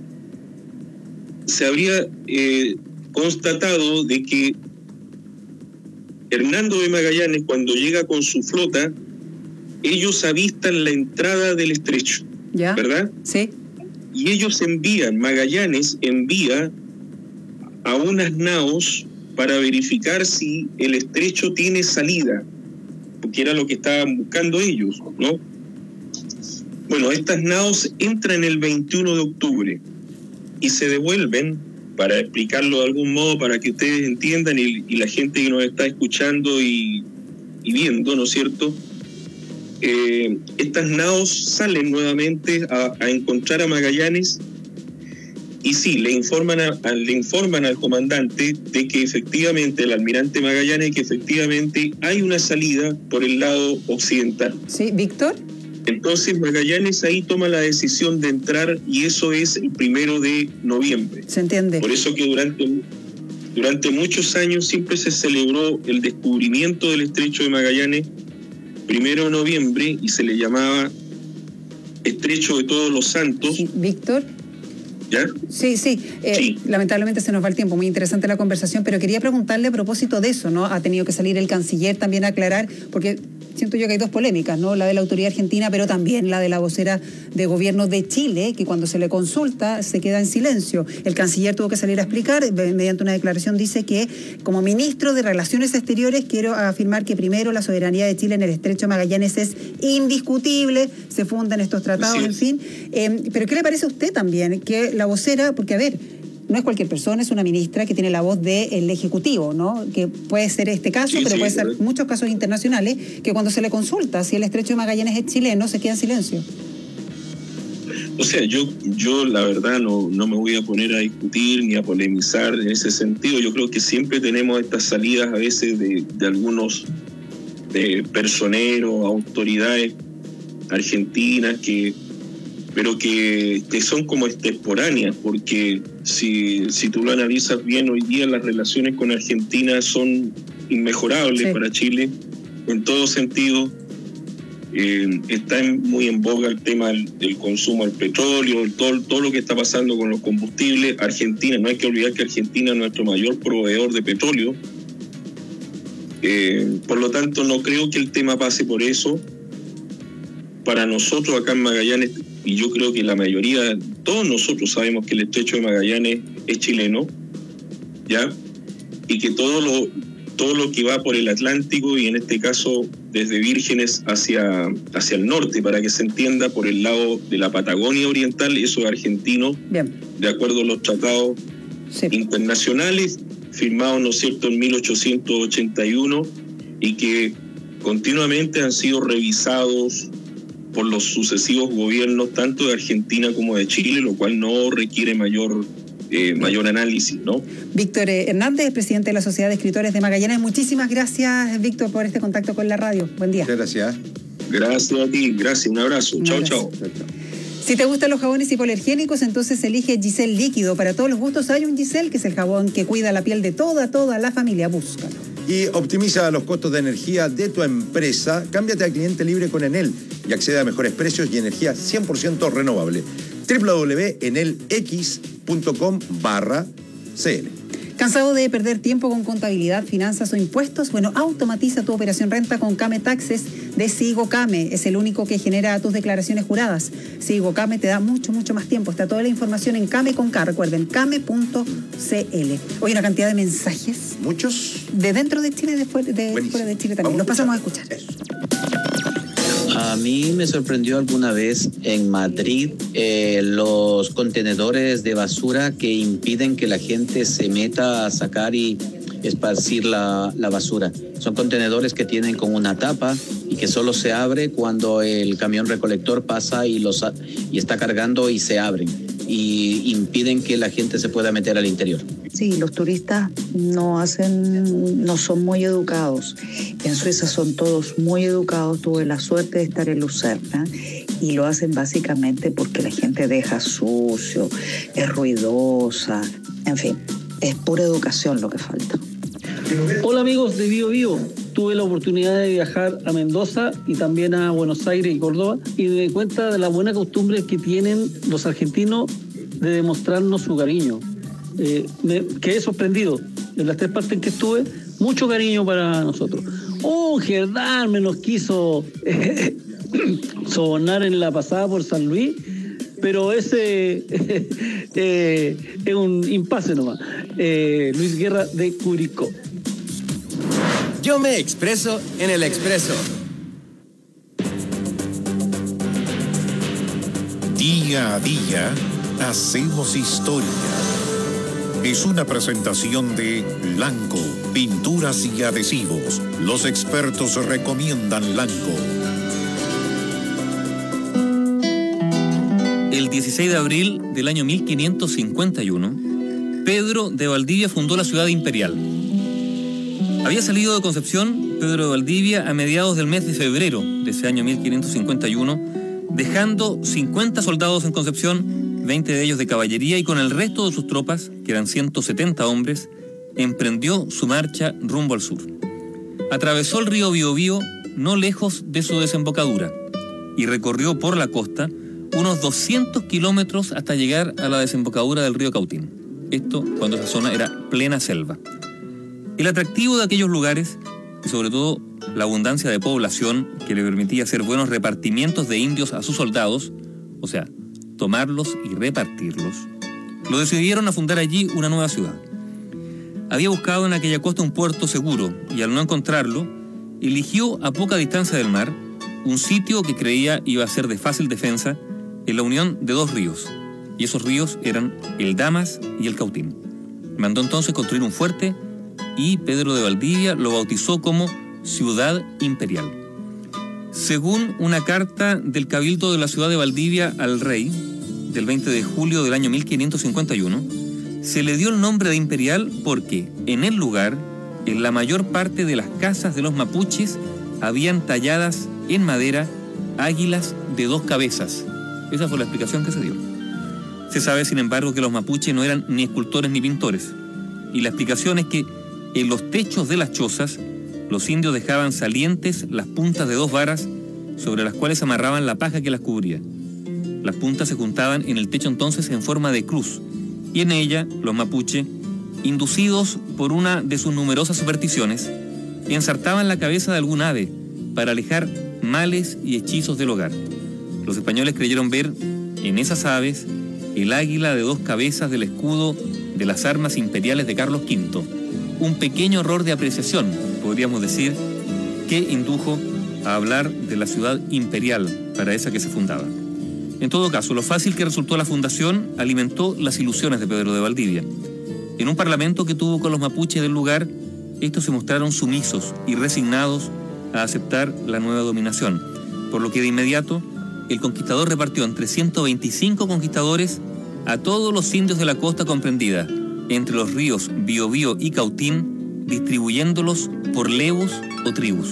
se habría eh, constatado de que Hernando de Magallanes, cuando llega con su flota, ellos avistan la entrada del estrecho, ¿ya? ¿Verdad? Sí. Y ellos envían, Magallanes envía a unas naos para verificar si el estrecho tiene salida, porque era lo que estaban buscando ellos, ¿no? Bueno, estas naos entran el veintiuno de octubre y se devuelven, para explicarlo de algún modo, para que ustedes entiendan y, y la gente que nos está escuchando y, y viendo, ¿no es cierto?, Eh, estas naos salen nuevamente a, a encontrar a Magallanes y sí, le informan, a, a, le informan al comandante de que efectivamente, el almirante Magallanes, que efectivamente hay una salida por el lado occidental. Sí, Víctor. Entonces Magallanes ahí toma la decisión de entrar y eso es el primero de noviembre. Se entiende. Por eso que durante, durante muchos años siempre se celebró el descubrimiento del estrecho de Magallanes primero de noviembre y se le llamaba Estrecho de Todos los Santos. Sí, Víctor. ¿Ya? Sí, sí. Eh, sí. Lamentablemente se nos va el tiempo. Muy interesante la conversación, pero quería preguntarle a propósito de eso, ¿no? Ha tenido que salir el canciller también a aclarar, porque siento yo que hay dos polémicas, ¿no? La de la autoridad argentina, pero también la de la vocera de gobierno de Chile, que cuando se le consulta se queda en silencio. El canciller tuvo que salir a explicar, mediante una declaración dice que como ministro de Relaciones Exteriores quiero afirmar que primero la soberanía de Chile en el Estrecho de Magallanes es indiscutible, se fundan estos tratados, sí. En fin. Eh, pero ¿qué le parece a usted también que la vocera, porque a ver, no es cualquier persona, es una ministra que tiene la voz del Ejecutivo, ¿no? Que puede ser este caso, sí, pero sí, puede ser ¿verdad? Muchos casos internacionales, que cuando se le consulta si el Estrecho de Magallanes es chileno, se queda en silencio. O sea, yo, yo la verdad no, no me voy a poner a discutir ni a polemizar en ese sentido. Yo creo que siempre tenemos estas salidas a veces de, de algunos de personeros, autoridades argentinas que... pero que, que son como extemporáneas, porque si, si tú lo analizas bien, hoy día las relaciones con Argentina son inmejorables, sí. Para Chile, en todo sentido. Eh, está en, muy en boga el tema del, del consumo del petróleo, todo, todo lo que está pasando con los combustibles. Argentina, no hay que olvidar que Argentina es nuestro mayor proveedor de petróleo. Eh, por lo tanto, no creo que el tema pase por eso. Para nosotros acá en Magallanes, y yo creo que la mayoría, todos nosotros sabemos que el Estrecho de Magallanes es chileno, ¿ya? Y que todo lo, todo lo que va por el Atlántico, y en este caso desde Vírgenes hacia, hacia el norte, para que se entienda, por el lado de la Patagonia Oriental, eso es argentino, bien, de acuerdo a los tratados sí. internacionales firmados, ¿no es cierto?, en mil ochocientos ochenta y uno, y que continuamente han sido revisados por los sucesivos gobiernos tanto de Argentina como de Chile, lo cual no requiere mayor eh, mayor análisis, ¿no? Víctor Hernández, presidente de la Sociedad de Escritores de Magallanes. Muchísimas gracias, Víctor, por este contacto con la radio. Buen día. Muchas gracias. Gracias a ti, gracias, un abrazo. Un chao, abrazo. Chao. Si te gustan los jabones hipoalergénicos, entonces elige Giselle Líquido. Para todos los gustos hay un Giselle, que es el jabón que cuida la piel de toda, toda la familia. Búscalo. Y optimiza los costos de energía de tu empresa. Cámbiate a cliente libre con Enel y accede a mejores precios y energía cien por ciento renovable. doble u doble u doble u punto enel x punto com barra c l. ¿Cansado de perder tiempo con contabilidad, finanzas o impuestos? Bueno, automatiza tu operación renta con Came Taxes de Sigo Came. Es el único que genera tus declaraciones juradas. Sigo Came te da mucho, mucho más tiempo. Está toda la información en Came con K. Recuerden, came punto c l. Hoy una cantidad de mensajes. ¿Muchos? De dentro de Chile y de fuera de, fuera de Chile también. Los pasamos a escuchar. Eso. A mí me sorprendió alguna vez en Madrid eh, los contenedores de basura que impiden que la gente se meta a sacar y esparcir la, la basura. Son contenedores que tienen con una tapa y que solo se abre cuando el camión recolector pasa y, los, y está cargando y se abren. Y impiden que la gente se pueda meter al interior. Sí, los turistas no hacen, no son muy educados. En Suiza son todos muy educados. Tuve la suerte de estar en Lucerna y lo hacen básicamente porque la gente deja sucio, es ruidosa, en fin, es pura educación lo que falta. Hola amigos de Bio Bio. Tuve la oportunidad de viajar a Mendoza y también a Buenos Aires y Córdoba y me di cuenta de la buena costumbre que tienen los argentinos de demostrarnos su cariño. Eh, me quedé sorprendido. En las tres partes en que estuve, mucho cariño para nosotros. Un Gerdán me nos quiso eh, sobornar en la pasada por San Luis, pero ese eh, es un impasse nomás. Eh, Luis Guerra de Curicó. Yo me expreso en el Expreso. Día a día hacemos historia. Es una presentación de Lanco, pinturas y adhesivos. Los expertos recomiendan Lanco. El dieciséis de abril del año mil quinientos cincuenta y uno, Pedro de Valdivia fundó la ciudad imperial. Había salido de Concepción Pedro de Valdivia a mediados del mes de febrero de ese año mil quinientos cincuenta y uno, dejando cincuenta soldados en Concepción, veinte de ellos de caballería, y con el resto de sus tropas, que eran ciento setenta hombres, emprendió su marcha rumbo al sur. Atravesó el río Biobío no lejos de su desembocadura y recorrió por la costa unos doscientos kilómetros hasta llegar a la desembocadura del río Cautín. Esto cuando esa zona era plena selva. El atractivo de aquellos lugares, y sobre todo la abundancia de población que le permitía hacer buenos repartimientos de indios a sus soldados, o sea, tomarlos y repartirlos, lo decidieron a fundar allí una nueva ciudad. Había buscado en aquella costa un puerto seguro y al no encontrarlo, eligió a poca distancia del mar un sitio que creía iba a ser de fácil defensa en la unión de dos ríos, y esos ríos eran el Damas y el Cautín. Mandó entonces construir un fuerte y Pedro de Valdivia lo bautizó como Ciudad Imperial. Según una carta del Cabildo de la ciudad de Valdivia al rey, del veinte de julio del año mil quinientos cincuenta y uno, se le dio el nombre de Imperial porque en el lugar, en la mayor parte de las casas de los mapuches, habían talladas en madera águilas de dos cabezas. Esa fue la explicación que se dio. Se sabe, sin embargo, que los mapuches no eran ni escultores ni pintores, y la explicación es que en los techos de las chozas, los indios dejaban salientes las puntas de dos varas sobre las cuales amarraban la paja que las cubría. Las puntas se juntaban en el techo entonces en forma de cruz, y en ella los mapuche, inducidos por una de sus numerosas supersticiones, ensartaban la cabeza de algún ave para alejar males y hechizos del hogar. Los españoles creyeron ver en esas aves el águila de dos cabezas del escudo de las armas imperiales de Carlos quinto. Un pequeño error de apreciación, podríamos decir, que indujo a hablar de la ciudad imperial para esa que se fundaba. En todo caso, lo fácil que resultó la fundación alimentó las ilusiones de Pedro de Valdivia. En un parlamento que tuvo con los mapuches del lugar, estos se mostraron sumisos y resignados a aceptar la nueva dominación, por lo que de inmediato el conquistador repartió entre ciento veinticinco conquistadores a todos los indios de la costa comprendida entre los ríos Biobío y Cautín, distribuyéndolos por levos o tribus.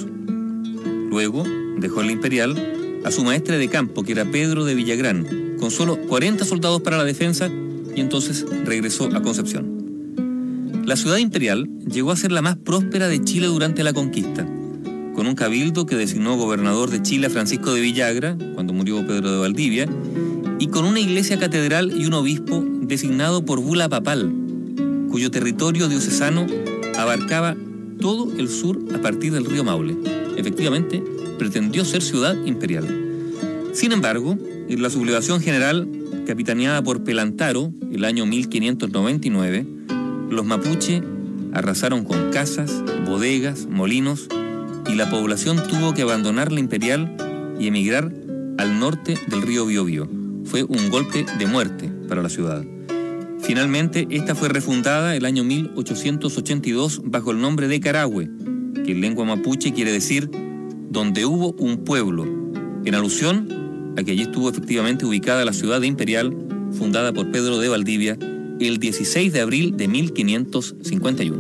Luego dejó en la imperial a su maestre de campo, que era Pedro de Villagrán, con solo cuarenta soldados para la defensa, y entonces regresó a Concepción. La ciudad imperial llegó a ser la más próspera de Chile durante la conquista, con un cabildo que designó gobernador de Chile a Francisco de Villagra, cuando murió Pedro de Valdivia, y con una iglesia catedral y un obispo designado por bula papal, cuyo territorio diocesano abarcaba todo el sur a partir del río Maule. Efectivamente, pretendió ser ciudad imperial. Sin embargo, en la sublevación general, capitaneada por Pelantaro, el año mil quinientos noventa y nueve, los mapuche arrasaron con casas, bodegas, molinos, y la población tuvo que abandonar la imperial y emigrar al norte del río Biobío. Fue un golpe de muerte para la ciudad. Finalmente, esta fue refundada el año mil ochocientos ochenta y dos bajo el nombre de Carahue, que en lengua mapuche quiere decir donde hubo un pueblo, en alusión a que allí estuvo efectivamente ubicada la ciudad de Imperial, fundada por Pedro de Valdivia el dieciséis de abril de mil quinientos cincuenta y uno.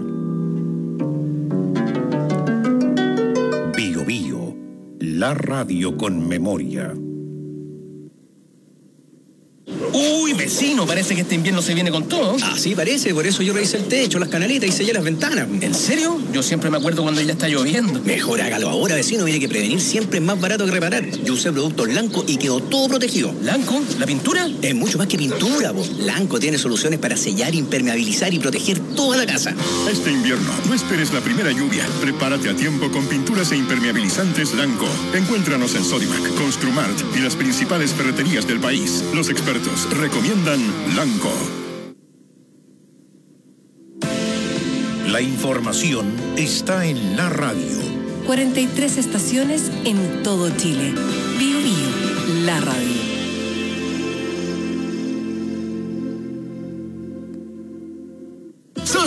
Bio Bio, la radio con memoria. Uy, vecino, parece que este invierno se viene con todo. Ah, sí, parece, por eso yo revisé el techo, las canaletas y sellé las ventanas. ¿En serio? Yo siempre me acuerdo cuando ya está lloviendo. Mejor hágalo ahora, vecino, mire que prevenir siempre es más barato que reparar. Yo usé productos Lanco y quedó todo protegido. ¿Lanco? ¿La pintura? Es mucho más que pintura, vos. Lanco tiene soluciones para sellar, impermeabilizar y proteger toda la casa. Este invierno, no esperes la primera lluvia. Prepárate a tiempo con pinturas e impermeabilizantes Lanco. Encuéntranos en Sodimac, Construmart y las principales ferreterías del país. Los expertos recomiendan Lanco. La información está en la radio. cuarenta y tres estaciones en todo Chile. Bio Bio, la radio.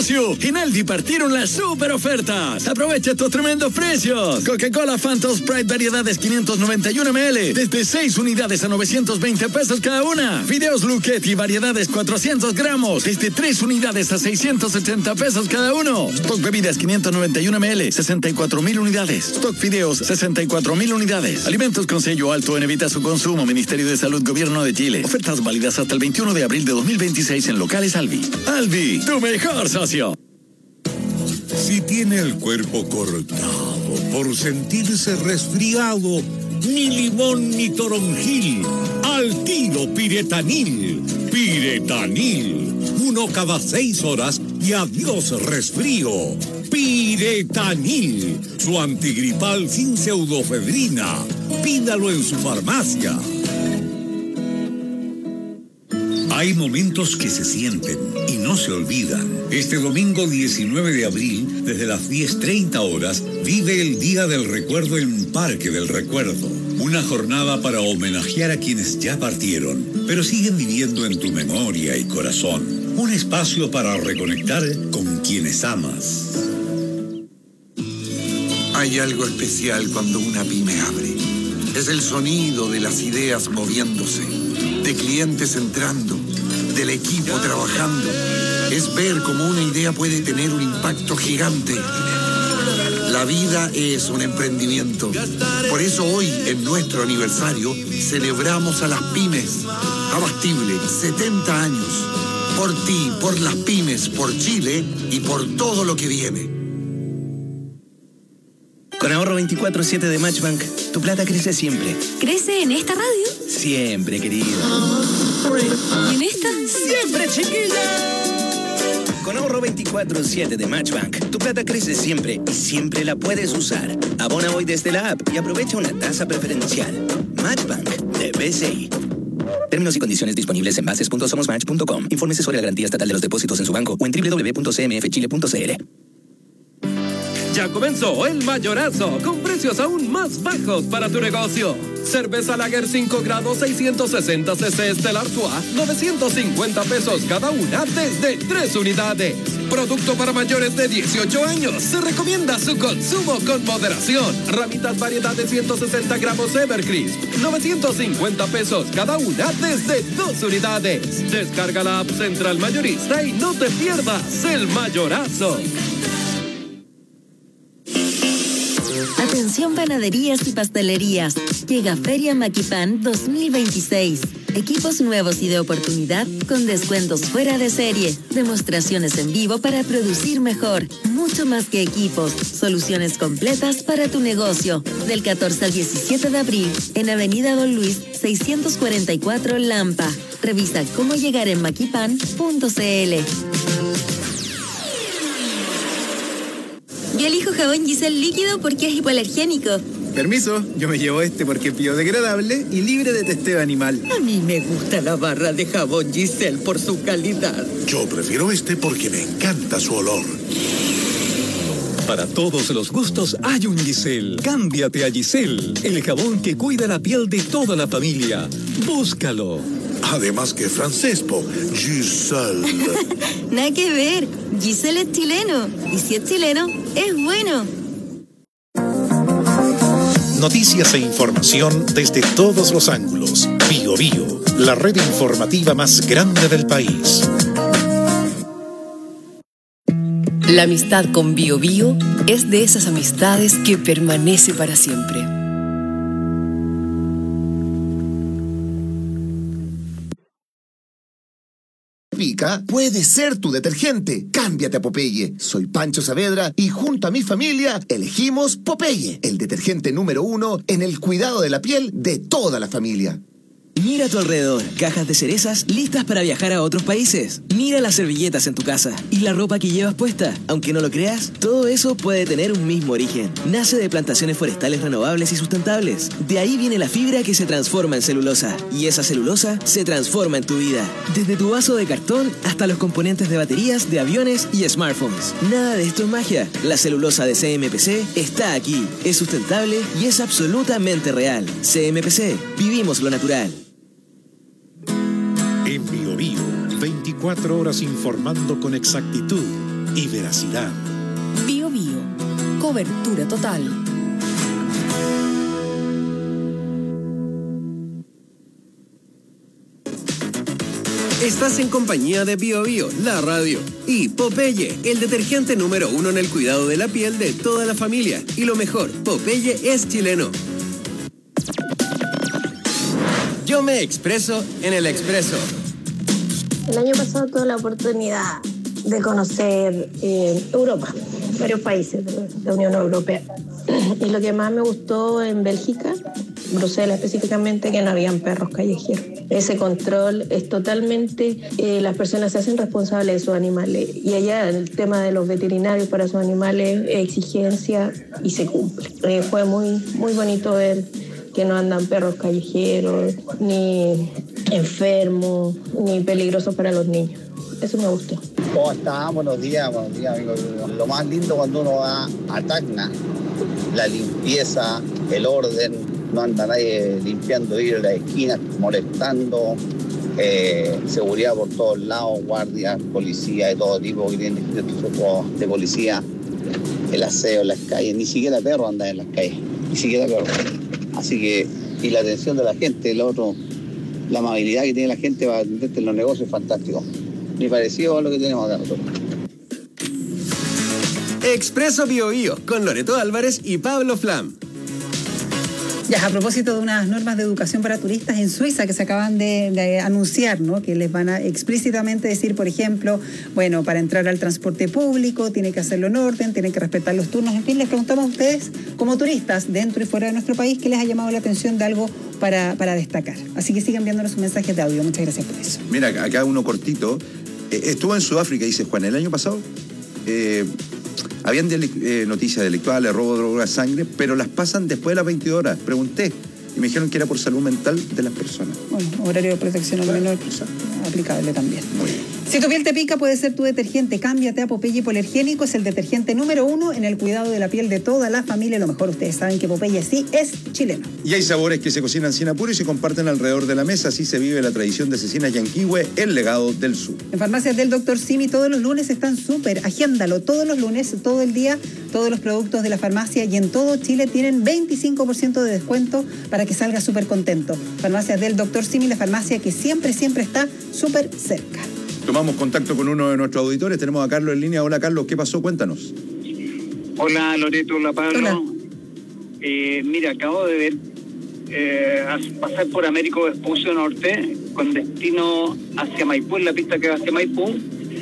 Socio, en Aldi partieron las super ofertas. Aprovecha estos tremendos precios. Coca-Cola Fanta Sprite variedades quinientos noventa y uno mililitros desde seis unidades a novecientos veinte pesos cada una. Fideos Luchetti variedades cuatrocientos gramos desde tres unidades a seiscientos ochenta pesos cada uno. Stock bebidas quinientos noventa y uno mililitros, sesenta y cuatro mil unidades. Stock fideos, sesenta y cuatro mil unidades. Alimentos con sello alto en evita su consumo. Ministerio de Salud, Gobierno de Chile. Ofertas válidas hasta el veintiuno de abril de dos mil veintiséis en locales Albi. Albi, tu mejor socio. Si tiene el cuerpo cortado por sentirse resfriado, ni limón ni toronjil, al tiro Piretanil. Piretanil, uno cada seis horas y adiós resfrío. Piretanil, su antigripal sin pseudofedrina. Pídalo en su farmacia. Hay momentos que se sienten y no se olvidan. Este domingo diecinueve de abril, desde las diez treinta horas, vive el Día del Recuerdo en Parque del Recuerdo. Una jornada para homenajear a quienes ya partieron, pero siguen viviendo en tu memoria y corazón. Un espacio para reconectar con quienes amas. Hay algo especial cuando una pyme abre. Es el sonido de las ideas moviéndose, de clientes entrando, del equipo trabajando. Es ver cómo una idea puede tener un impacto gigante. La vida es un emprendimiento. Por eso hoy, en nuestro aniversario, celebramos a las pymes. Abastible, setenta años. Por ti, por las pymes, por Chile y por todo lo que viene. Con ahorro veinticuatro siete de Matchbank, tu plata crece siempre. ¿Crece en esta radio? Siempre, querido. ¿Y en esta? ¡Siempre, chiquilla! Con ahorro veinticuatro siete de Matchbank, tu plata crece siempre y siempre la puedes usar. Abona hoy desde la app y aprovecha una tasa preferencial. Matchbank de B C I. Términos y condiciones disponibles en bases punto somos match punto com. Infórmese sobre la garantía estatal de los depósitos en su banco o en doble u doble u doble u punto c m f chile punto c l. Ya comenzó el mayorazo, con precios aún más bajos para tu negocio. Cerveza Lager cinco grados seiscientos sesenta centilitros Stella Artois, novecientos cincuenta pesos cada una desde tres unidades. Producto para mayores de dieciocho años. Se recomienda su consumo con moderación. Ramitas variedad de ciento sesenta gramos Evercrisp, novecientos cincuenta pesos cada una desde dos unidades. Descarga la app Central Mayorista y no te pierdas el mayorazo. Atención panaderías y pastelerías. Llega Feria Maquipan dos mil veintiséis. Equipos nuevos y de oportunidad con descuentos fuera de serie. Demostraciones en vivo para producir mejor. Mucho más que equipos. Soluciones completas para tu negocio. Del catorce al diecisiete de abril en Avenida Don Luis seiscientos cuarenta y cuatro Lampa. Revisa cómo llegar en maquipan punto c l. Yo elijo jabón Giselle líquido porque es hipoalergénico. Permiso, yo me llevo este porque es biodegradable y libre de testeo animal. A mí me gusta la barra de jabón Giselle por su calidad. Yo prefiero este porque me encanta su olor. Para todos los gustos hay un Giselle. Cámbiate a Giselle, el jabón que cuida la piel de toda la familia. Búscalo. Además que francés, po. Giselle. Nada que ver. Giselle es chileno. Y si es chileno, es bueno. Noticias e información desde todos los ángulos. Bio Bio, la red informativa más grande del país. La amistad con Bio Bio es de esas amistades que permanece para siempre. Pica puede ser tu detergente. Cámbiate a Popeye. Soy Pancho Saavedra y junto a mi familia elegimos Popeye, el detergente número uno en el cuidado de la piel de toda la familia. Mira a tu alrededor, cajas de cerezas listas para viajar a otros países. Mira las servilletas en tu casa y la ropa que llevas puesta. Aunque no lo creas, todo eso puede tener un mismo origen. Nace de plantaciones forestales renovables y sustentables. De ahí viene la fibra que se transforma en celulosa. Y esa celulosa se transforma en tu vida. Desde tu vaso de cartón hasta los componentes de baterías, de aviones y smartphones. Nada de esto es magia. La celulosa de C M P C está aquí. Es sustentable y es absolutamente real. C M P C. Vivimos lo natural. En Bio Bio, veinticuatro horas informando con exactitud. y veracidad. Bio Bio, cobertura total. Estás en compañía de Bio Bio, la radio, y Popeye, el detergente número uno en el cuidado de la piel de toda la familia. Y lo mejor, Popeye es chileno. Yo me expreso en el Expreso. El año pasado tuve la oportunidad de conocer eh, Europa, varios países de la Unión Europea. Y lo que más me gustó en Bélgica, Bruselas específicamente, que no habían perros callejeros. Ese control es totalmente, eh, las personas se hacen responsables de sus animales. Y allá el tema de los veterinarios para sus animales es exigencia y se cumple. Eh, fue muy, muy bonito ver que no andan perros callejeros, ni enfermos, ni peligrosos para los niños. Eso me gustó. ¿Cómo están? Buenos días, buenos días, amigos. Lo más lindo cuando uno va a Tacna, la limpieza, el orden, no anda nadie limpiando ir en las esquinas, molestando, eh, seguridad por todos lados, guardias, policía de todo tipo que tienen distintos grupos de policía, el aseo en las calles, ni siquiera perros andan en las calles, ni siquiera perros. Así que, y la atención de la gente, el otro, la amabilidad que tiene la gente para atenderte en los negocios es fantástico. Ni parecido a lo que tenemos acá nosotros. Expreso Bio Bio, con Loreto Álvarez y Pablo Flam. Ya, a propósito de unas normas de educación para turistas en Suiza que se acaban de, de anunciar, ¿no? Que les van a explícitamente decir, por ejemplo, bueno, para entrar al transporte público tienen que hacerlo en orden, tienen que respetar los turnos, en fin, les preguntamos a ustedes, como turistas, dentro y fuera de nuestro país, ¿qué les ha llamado la atención de algo para, para destacar? Así que sigan enviándonos sus mensajes de audio. Muchas gracias por eso. Mira, acá uno cortito. Eh, estuvo en Sudáfrica, dice Juan, el año pasado. Eh, Habían dele- eh, noticias delictuales, robo, droga, sangre, pero las pasan después de las veintidós horas. Pregunté y me dijeron que era por salud mental de las personas. Bueno, horario de protección al menor, aplicable también. Muy bien. Si tu piel te pica, puede ser tu detergente. Cámbiate a Popeye Hipoalergénico. Es el detergente número uno en el cuidado de la piel de toda la familia. Lo mejor, ustedes saben que Popeye sí es chileno. Y hay sabores que se cocinan sin apuro y se comparten alrededor de la mesa. Así se vive la tradición de Cecinas Yanquihue, el legado del sur. En farmacias del doctor Simi todos los lunes están súper. Agéndalo todos los lunes, todo el día, todos los productos de la farmacia y en todo Chile tienen veinticinco por ciento de descuento para que salga súper contento. Farmacias del doctor Simi, la farmacia que siempre, siempre está súper cerca. Tomamos contacto con uno de nuestros auditores. Tenemos a Carlos en línea. Hola, Carlos, ¿qué pasó? Cuéntanos. Hola, Loreto, hola, Pablo. Hola. Eh, mira, acabo de ver eh, pasar por Américo Vespucio Norte con destino hacia Maipú, en la pista que va hacia Maipú,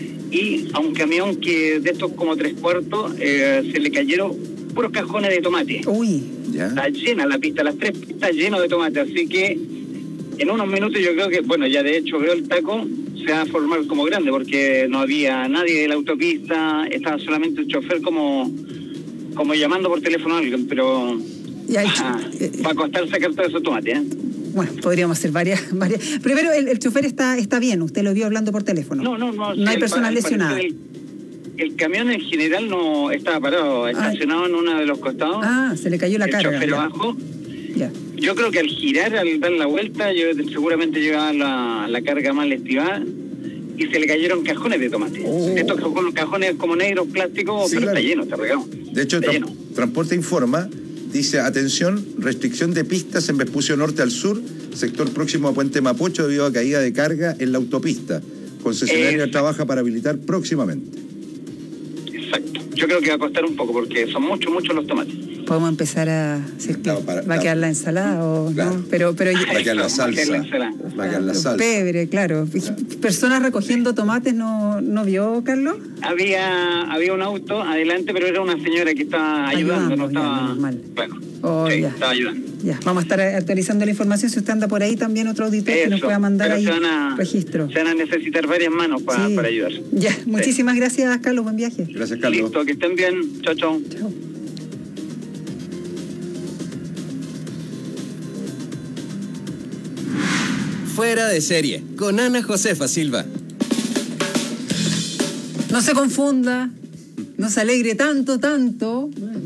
y a un camión que de estos como tres cuartos eh, se le cayeron puros cajones de tomate. Uy. ¿Ya? Está llena la pista, las tres pistas llenas de tomate, así que en unos minutos yo creo que, bueno, ya de hecho veo el taco, se va a formar como grande porque no había nadie de la autopista, estaba solamente el chofer como, como llamando por teléfono a alguien, pero Ya, va, eh, va a costar sacar todos esos tomates, ¿eh? Bueno, podríamos hacer varias. varias. Primero, el, el chofer está, está bien, usted lo vio hablando por teléfono. No, no, no. No hay el- personas al parecer lesionadas. El, el camión en general no estaba parado, estacionado en uno de los costados. Ah, se le cayó la el carga. chofer ya. abajo. Ya. Yo creo que al girar, al dar la vuelta, yo seguramente llevaba la, la carga mal estivada y se le cayeron cajones de tomate. Estos cajones, cajones como negros, plásticos, Sí, pero claro. está lleno, está regado. De hecho, Está tra- lleno. Transporte informa, dice, atención, restricción de pistas en Vespucio Norte al sur, sector próximo a Puente Mapocho debido a caída de carga en la autopista. Concesionaria Eh, trabaja para habilitar próximamente. Exacto. Yo creo que va a costar un poco porque son muchos, muchos los tomates. Podemos empezar a... si es que Claro, para- ¿Va a quedar la ensalada o no? Pero, pero Va a quedar la salsa. Va a quedar la salsa. Pebre, claro. Personas recogiendo tomates, ¿no, no vio, Carlos? Había había un auto adelante, pero era una señora que estaba ayudando, no estaba... Claro, Oh, sí, ya. estaba ayudando. Ya, vamos a estar actualizando la información. Si usted anda por ahí, también otro auditor que nos Eso, pueda mandar pero ahí se van a- registro. Se van a necesitar varias manos pa- Sí. para ayudar. Ya, muchísimas gracias, Carlos. Buen viaje. Gracias, Listo, que estén bien. Chao, chao. Chao. Fuera de serie, con Ana Josefa Silva. No se confunda, no se alegre tanto, tanto.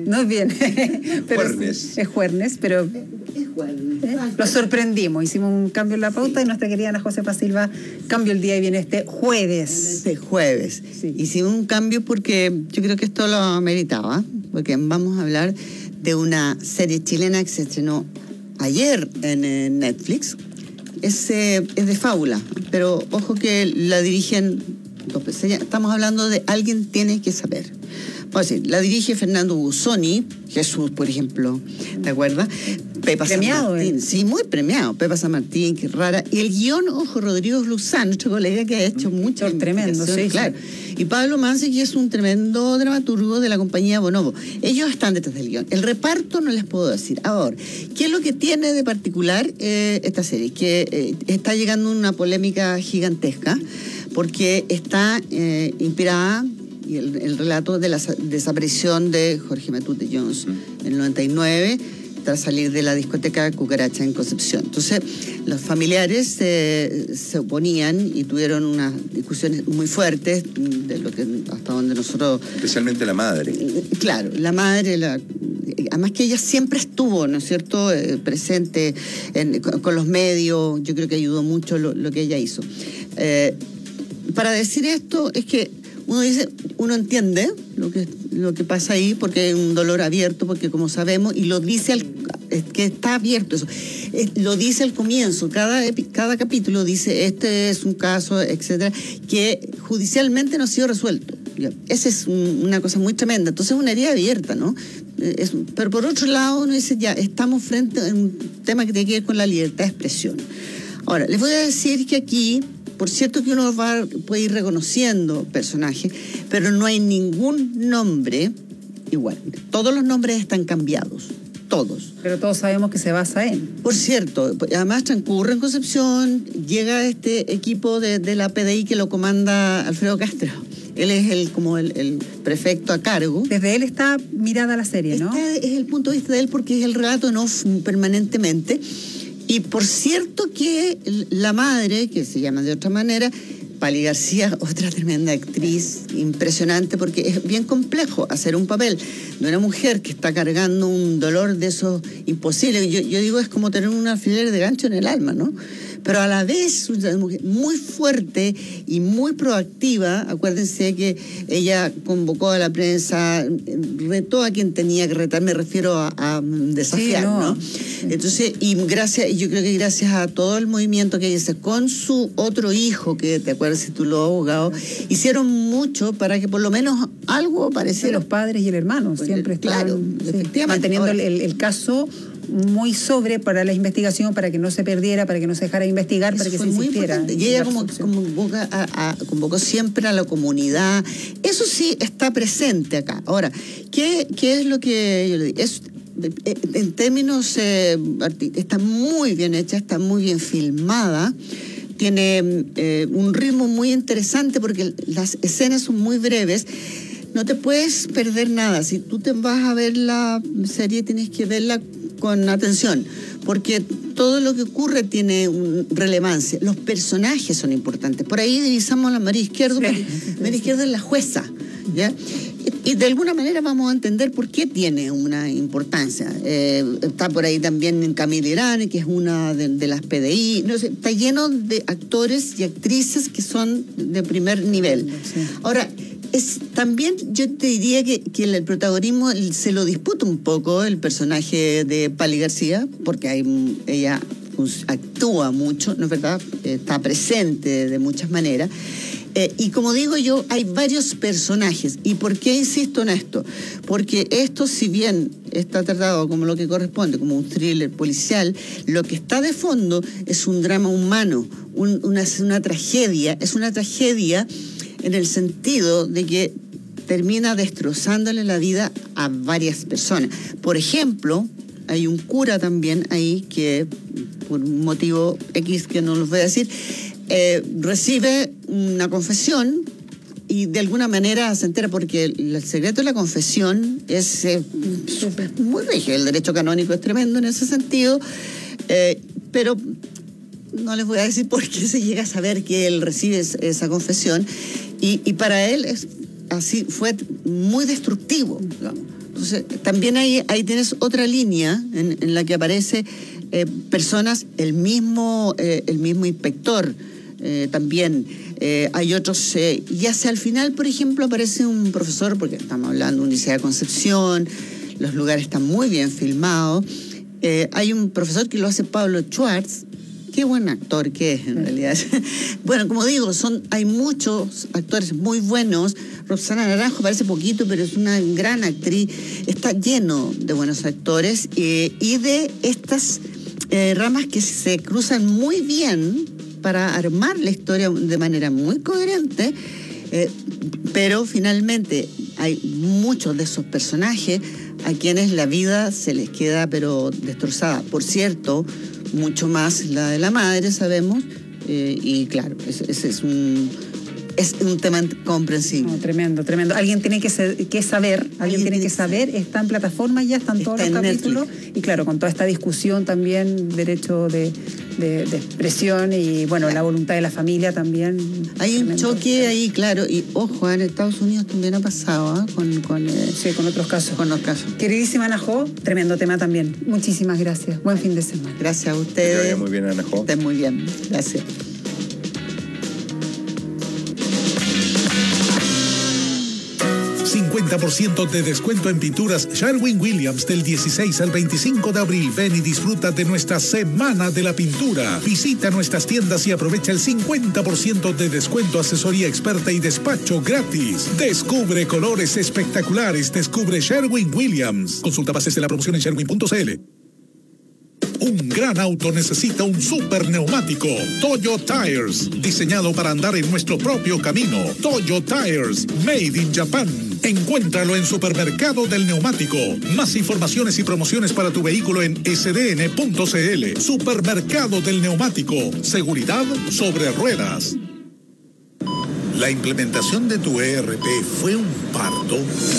No es viernes. pero Juernes. Es, es jueves, pero Es jueves. ¿eh? Lo sorprendimos. Hicimos un cambio en la pauta y nuestra querida Ana Josefa Silva cambió el día y viene este jueves. Este jueves. Sí. Hicimos un cambio porque yo creo que esto lo meritaba, porque vamos a hablar de una serie chilena que se estrenó ayer en, en Netflix. Es, eh, es de fábula, pero ojo que la dirigen, estamos hablando de Alguien tiene que saber. Pues sí, la dirige Fernando Busoni, Jesús, por ejemplo, ¿te acuerdas? Pepa premiado, San Martín, ¿eh? Sí, muy premiado. Pepa San Martín, qué rara. Y el guión, ojo, Rodrigo Luzán, nuestro colega que ha hecho mucho. Tremendo, sí, claro. Sí. Y Pablo Mansi, que es un tremendo dramaturgo de la compañía Bonobo. Ellos están detrás del guión. El reparto no les puedo decir. Ahora, ¿qué es lo que tiene de particular eh, esta serie? Que eh, está llegando una polémica gigantesca, porque está eh, inspirada y el, el relato de la desaparición de Jorge Matute Jones en el noventa y nueve, tras salir de la discoteca Cucaracha en Concepción. Entonces, los familiares eh, se oponían y tuvieron unas discusiones muy fuertes, de lo que hasta donde nosotros... Especialmente la madre. Claro, la madre, la, además que ella siempre estuvo, ¿no es cierto?, eh, presente en, con, con los medios. Yo creo que ayudó mucho lo, lo que ella hizo. Eh, para decir esto, es que uno dice, uno entiende lo que, lo que pasa ahí, porque es un dolor abierto, porque como sabemos, y lo dice, al, es que está abierto eso, es, lo dice al comienzo, cada, cada capítulo dice, este es un caso, etcétera, que judicialmente no ha sido resuelto. Esa es un, una cosa muy tremenda. Entonces es una herida abierta, ¿no? Es, pero por otro lado, uno dice, ya, estamos frente a un tema que tiene que ver con la libertad de expresión. Ahora, les voy a decir que aquí, por cierto que uno va, puede ir reconociendo personajes, pero no hay ningún nombre igual. Todos los nombres están cambiados, todos. Pero todos sabemos que se basa en. Por cierto, además transcurre en Concepción, llega este equipo de, de la P D I que lo comanda Alfredo Castro. Él es el como el, el prefecto a cargo. Desde él está mirada la serie, ¿no? Este es el punto de vista de él, porque es el relato en off permanentemente. Y por cierto que la madre, que se llama de otra manera, Pali García, otra tremenda actriz, impresionante, porque es bien complejo hacer un papel de una mujer que está cargando un dolor de esos imposibles. Yo, yo digo, es como tener un alfiler de gancho en el alma, ¿no? Pero a la vez una mujer muy fuerte y muy proactiva. Acuérdense que ella convocó a la prensa, retó a quien tenía que retar, me refiero a, a desafiar, sí, ¿no? ¿no? Sí. Entonces, y gracias, yo creo que gracias a todo el movimiento que ella hizo con su otro hijo, que te acuerdas si tú lo abogado, hicieron mucho para que por lo menos algo pareciera. Sí, los padres y el hermano Porque, siempre están, claro, sí, efectivamente, manteniendo ahora, el, el caso muy sobre para la investigación, para que no se perdiera, para que no se dejara de investigar, para que se insistiera. Y ella como, como convoca a, a, convocó siempre a la comunidad. Eso sí está presente acá. Ahora, ¿qué, qué es lo que yo le digo? Es, en términos, eh, está muy bien hecha, está muy bien filmada. Tiene eh, un ritmo muy interesante porque las escenas son muy breves. No te puedes perder nada. Si tú te vas a ver la serie, tienes que verla con atención, porque todo lo que ocurre tiene un relevancia. Los personajes son importantes. Por ahí divisamos a la María Izquierdo. Sí. María Izquierdo es la jueza, ¿ya? Y, y de alguna manera vamos a entender por qué tiene una importancia. Eh, está por ahí también Camila Irán, que es una de, de las P D I. No sé, está lleno de actores y actrices que son de primer nivel. Sí. Ahora, es, también yo te diría que, que el, el protagonismo se lo disputa un poco el personaje de Pali García, porque hay, ella actúa mucho, ¿no es verdad? Está presente de muchas maneras. Eh, y como digo yo, hay varios personajes. ¿Y por qué insisto en esto? Porque esto, si bien está tratado como lo que corresponde, como un thriller policial, lo que está de fondo es un drama humano, un, una, una tragedia. Es una tragedia en el sentido de que termina destrozándole la vida a varias personas. Por ejemplo, hay un cura también ahí que, por un motivo X que no los voy a decir, eh, recibe una confesión y de alguna manera se entera, porque el secreto de la confesión es eh, muy rígido. El derecho canónico es tremendo en ese sentido, eh, pero no les voy a decir por qué se llega a saber que él recibe esa confesión. Y, y para él es así, fue muy destructivo, ¿no? Entonces, también ahí, ahí tienes otra línea en, en la que aparece eh, personas, el mismo, eh, el mismo inspector eh, también. Eh, hay otros, eh, y hacia el final, por ejemplo, aparece un profesor, porque estamos hablando de Universidad de Concepción, los lugares están muy bien filmados. Eh, hay un profesor que lo hace Pablo Schwartz. Qué buen actor que es, en realidad. Bueno, como digo, son, hay muchos actores muy buenos. Roxana Naranjo parece poquito, pero es una gran actriz. Está lleno de buenos actores eh, y de estas eh, ramas que se cruzan muy bien para armar la historia de manera muy coherente. Eh, pero finalmente hay muchos de esos personajes a quienes la vida se les queda pero destrozada. Por cierto, mucho más la de la madre, sabemos, eh, y claro, ese, ese es un es un tema comprensible. No, tremendo, tremendo. Alguien tiene que, ser, que saber, alguien, alguien tiene que saber, está en plataformas ya, están todos los capítulos, Netflix. Y claro, con toda esta discusión también, derecho de, de, de expresión y bueno, la voluntad de la familia también. Hay un choque ahí, claro, y ojo, en Estados Unidos también ha pasado, ¿eh? con, con, eh, sí, con otros casos. Con los casos. Queridísima Ana Jo, tremendo tema también. Muchísimas gracias. Buen fin de semana. Gracias a ustedes. Que vaya muy bien, Ana Jo. Estén muy bien. Gracias. cincuenta por ciento de descuento en pinturas Sherwin-Williams del dieciséis al veinticinco de abril. Ven y disfruta de nuestra Semana de la Pintura. Visita nuestras tiendas y aprovecha el cincuenta por ciento de descuento, asesoría experta y despacho gratis. Descubre colores espectaculares. Descubre Sherwin-Williams. Consulta bases de la promoción en sherwin punto c l. Un gran auto necesita un super neumático. Toyo Tires, diseñado para andar en nuestro propio camino. Toyo Tires, made in Japan. Encuéntralo en Supermercado del Neumático. Más informaciones y promociones para tu vehículo en s d n punto c l. Supermercado del Neumático. Seguridad sobre ruedas. ¿La implementación de tu E R P fue un parto?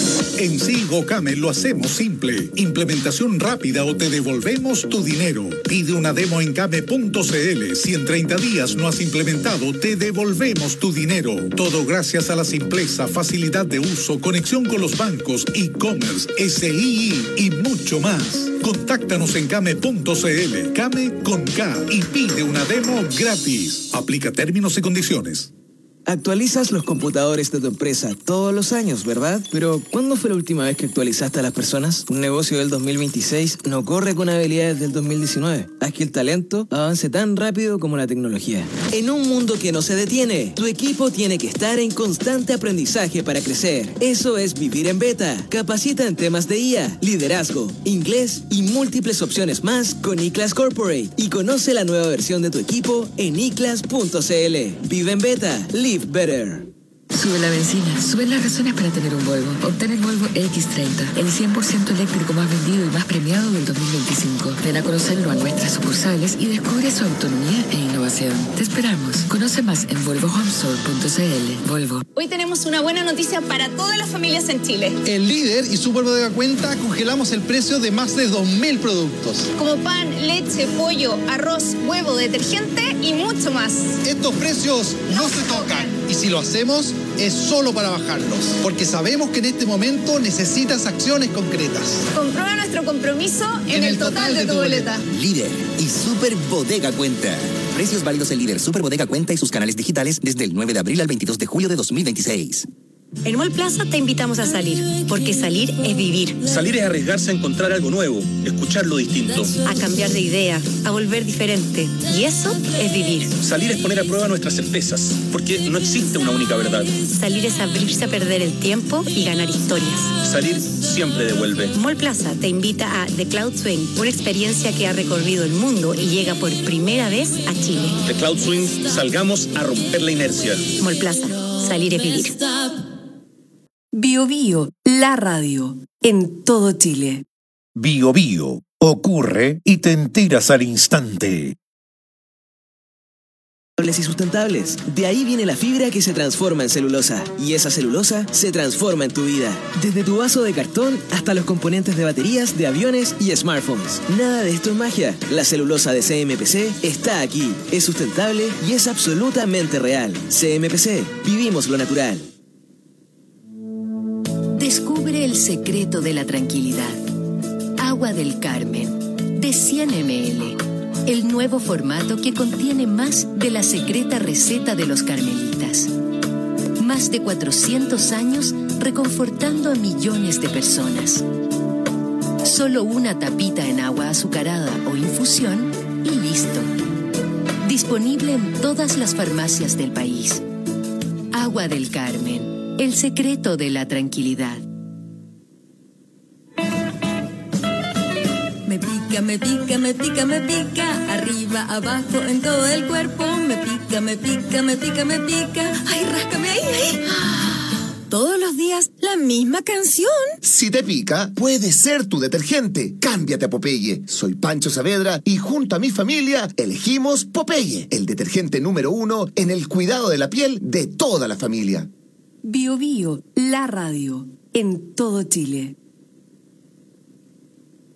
En Sigo Came lo hacemos simple. Implementación rápida o te devolvemos tu dinero. Pide una demo en came punto c l. Si en treinta días no has implementado, te devolvemos tu dinero. Todo gracias a la simpleza, facilidad de uso, conexión con los bancos, e-commerce, S I I y mucho más. Contáctanos en came punto c l. Came con K y pide una demo gratis. Aplica términos y condiciones. Actualizas los computadores de tu empresa todos los años, ¿verdad? Pero ¿cuándo fue la última vez que actualizaste a las personas? Un negocio del dos mil veintiséis no corre con habilidades del dos mil diecinueve. Haz que el talento avance tan rápido como la tecnología. En un mundo que no se detiene, tu equipo tiene que estar en constante aprendizaje para crecer. Eso es vivir en beta. Capacita en temas de I A, liderazgo, inglés y múltiples opciones más con iClass Corporate. Y conoce la nueva versión de tu equipo en i class punto c l. Vive en beta. Live better. Sube la benzina, suben las razones para tener un Volvo. Obtén el Volvo equis treinta, el cien por ciento eléctrico más vendido y más premiado del dos mil veinticinco. Ven a conocerlo a nuestras sucursales y descubre su autonomía e innovación. Te esperamos. Conoce más en volvo home store punto c l. Volvo. Hoy tenemos una buena noticia para todas las familias en Chile. En Líder y Super Bodega Cuenta congelamos el precio de más de dos mil productos. Como pan, leche, pollo, arroz, huevo, detergente y mucho más. Estos precios no se tocan. Y si lo hacemos, es solo para bajarlos, porque sabemos que en este momento necesitas acciones concretas. Comprueba nuestro compromiso en, en el total, total de tu boleta. Líder y Super Bodega Cuenta. Precios válidos en Líder, Super Bodega Cuenta y sus canales digitales desde el nueve de abril al veintidós de julio de dos mil veintiséis. En Mall Plaza te invitamos a salir, porque salir es vivir. Salir es arriesgarse a encontrar algo nuevo, escuchar lo distinto. A cambiar de idea, a volver diferente. Y eso es vivir. Salir es poner a prueba nuestras certezas, porque no existe una única verdad. Salir es abrirse a perder el tiempo y ganar historias. Salir siempre devuelve. Mall Plaza te invita a The Cloud Swing, una experiencia que ha recorrido el mundo y llega por primera vez a Chile. The Cloud Swing, salgamos a romper la inercia. Mall Plaza, salir es vivir. Bio Bio, la radio, en todo Chile. Bio Bio, ocurre y te enteras al instante. Y sustentables. De ahí viene la fibra que se transforma en celulosa. Y esa celulosa se transforma en tu vida. Desde tu vaso de cartón hasta los componentes de baterías, de aviones y smartphones. Nada de esto es magia. La celulosa de C M P C está aquí. Es sustentable y es absolutamente real. C M P C. Vivimos lo natural. Descubre el secreto de la tranquilidad. Agua del Carmen, de cien mililitros. El nuevo formato que contiene más de la secreta receta de los carmelitas. Más de cuatrocientos años reconfortando a millones de personas. Solo una tapita en agua azucarada o infusión y listo. Disponible en todas las farmacias del país. Agua del Carmen, el secreto de la tranquilidad. Me pica, me pica, me pica, me pica, arriba, abajo, en todo el cuerpo. Me pica, me pica, me pica, me pica. Ay, ráscame ahí, ahí. Todos los días la misma canción. Si te pica, puede ser tu detergente. Cámbiate a Popeye. Soy Pancho Saavedra y junto a mi familia elegimos Popeye, el detergente número uno en el cuidado de la piel de toda la familia. Bio Bio, la radio, en todo Chile.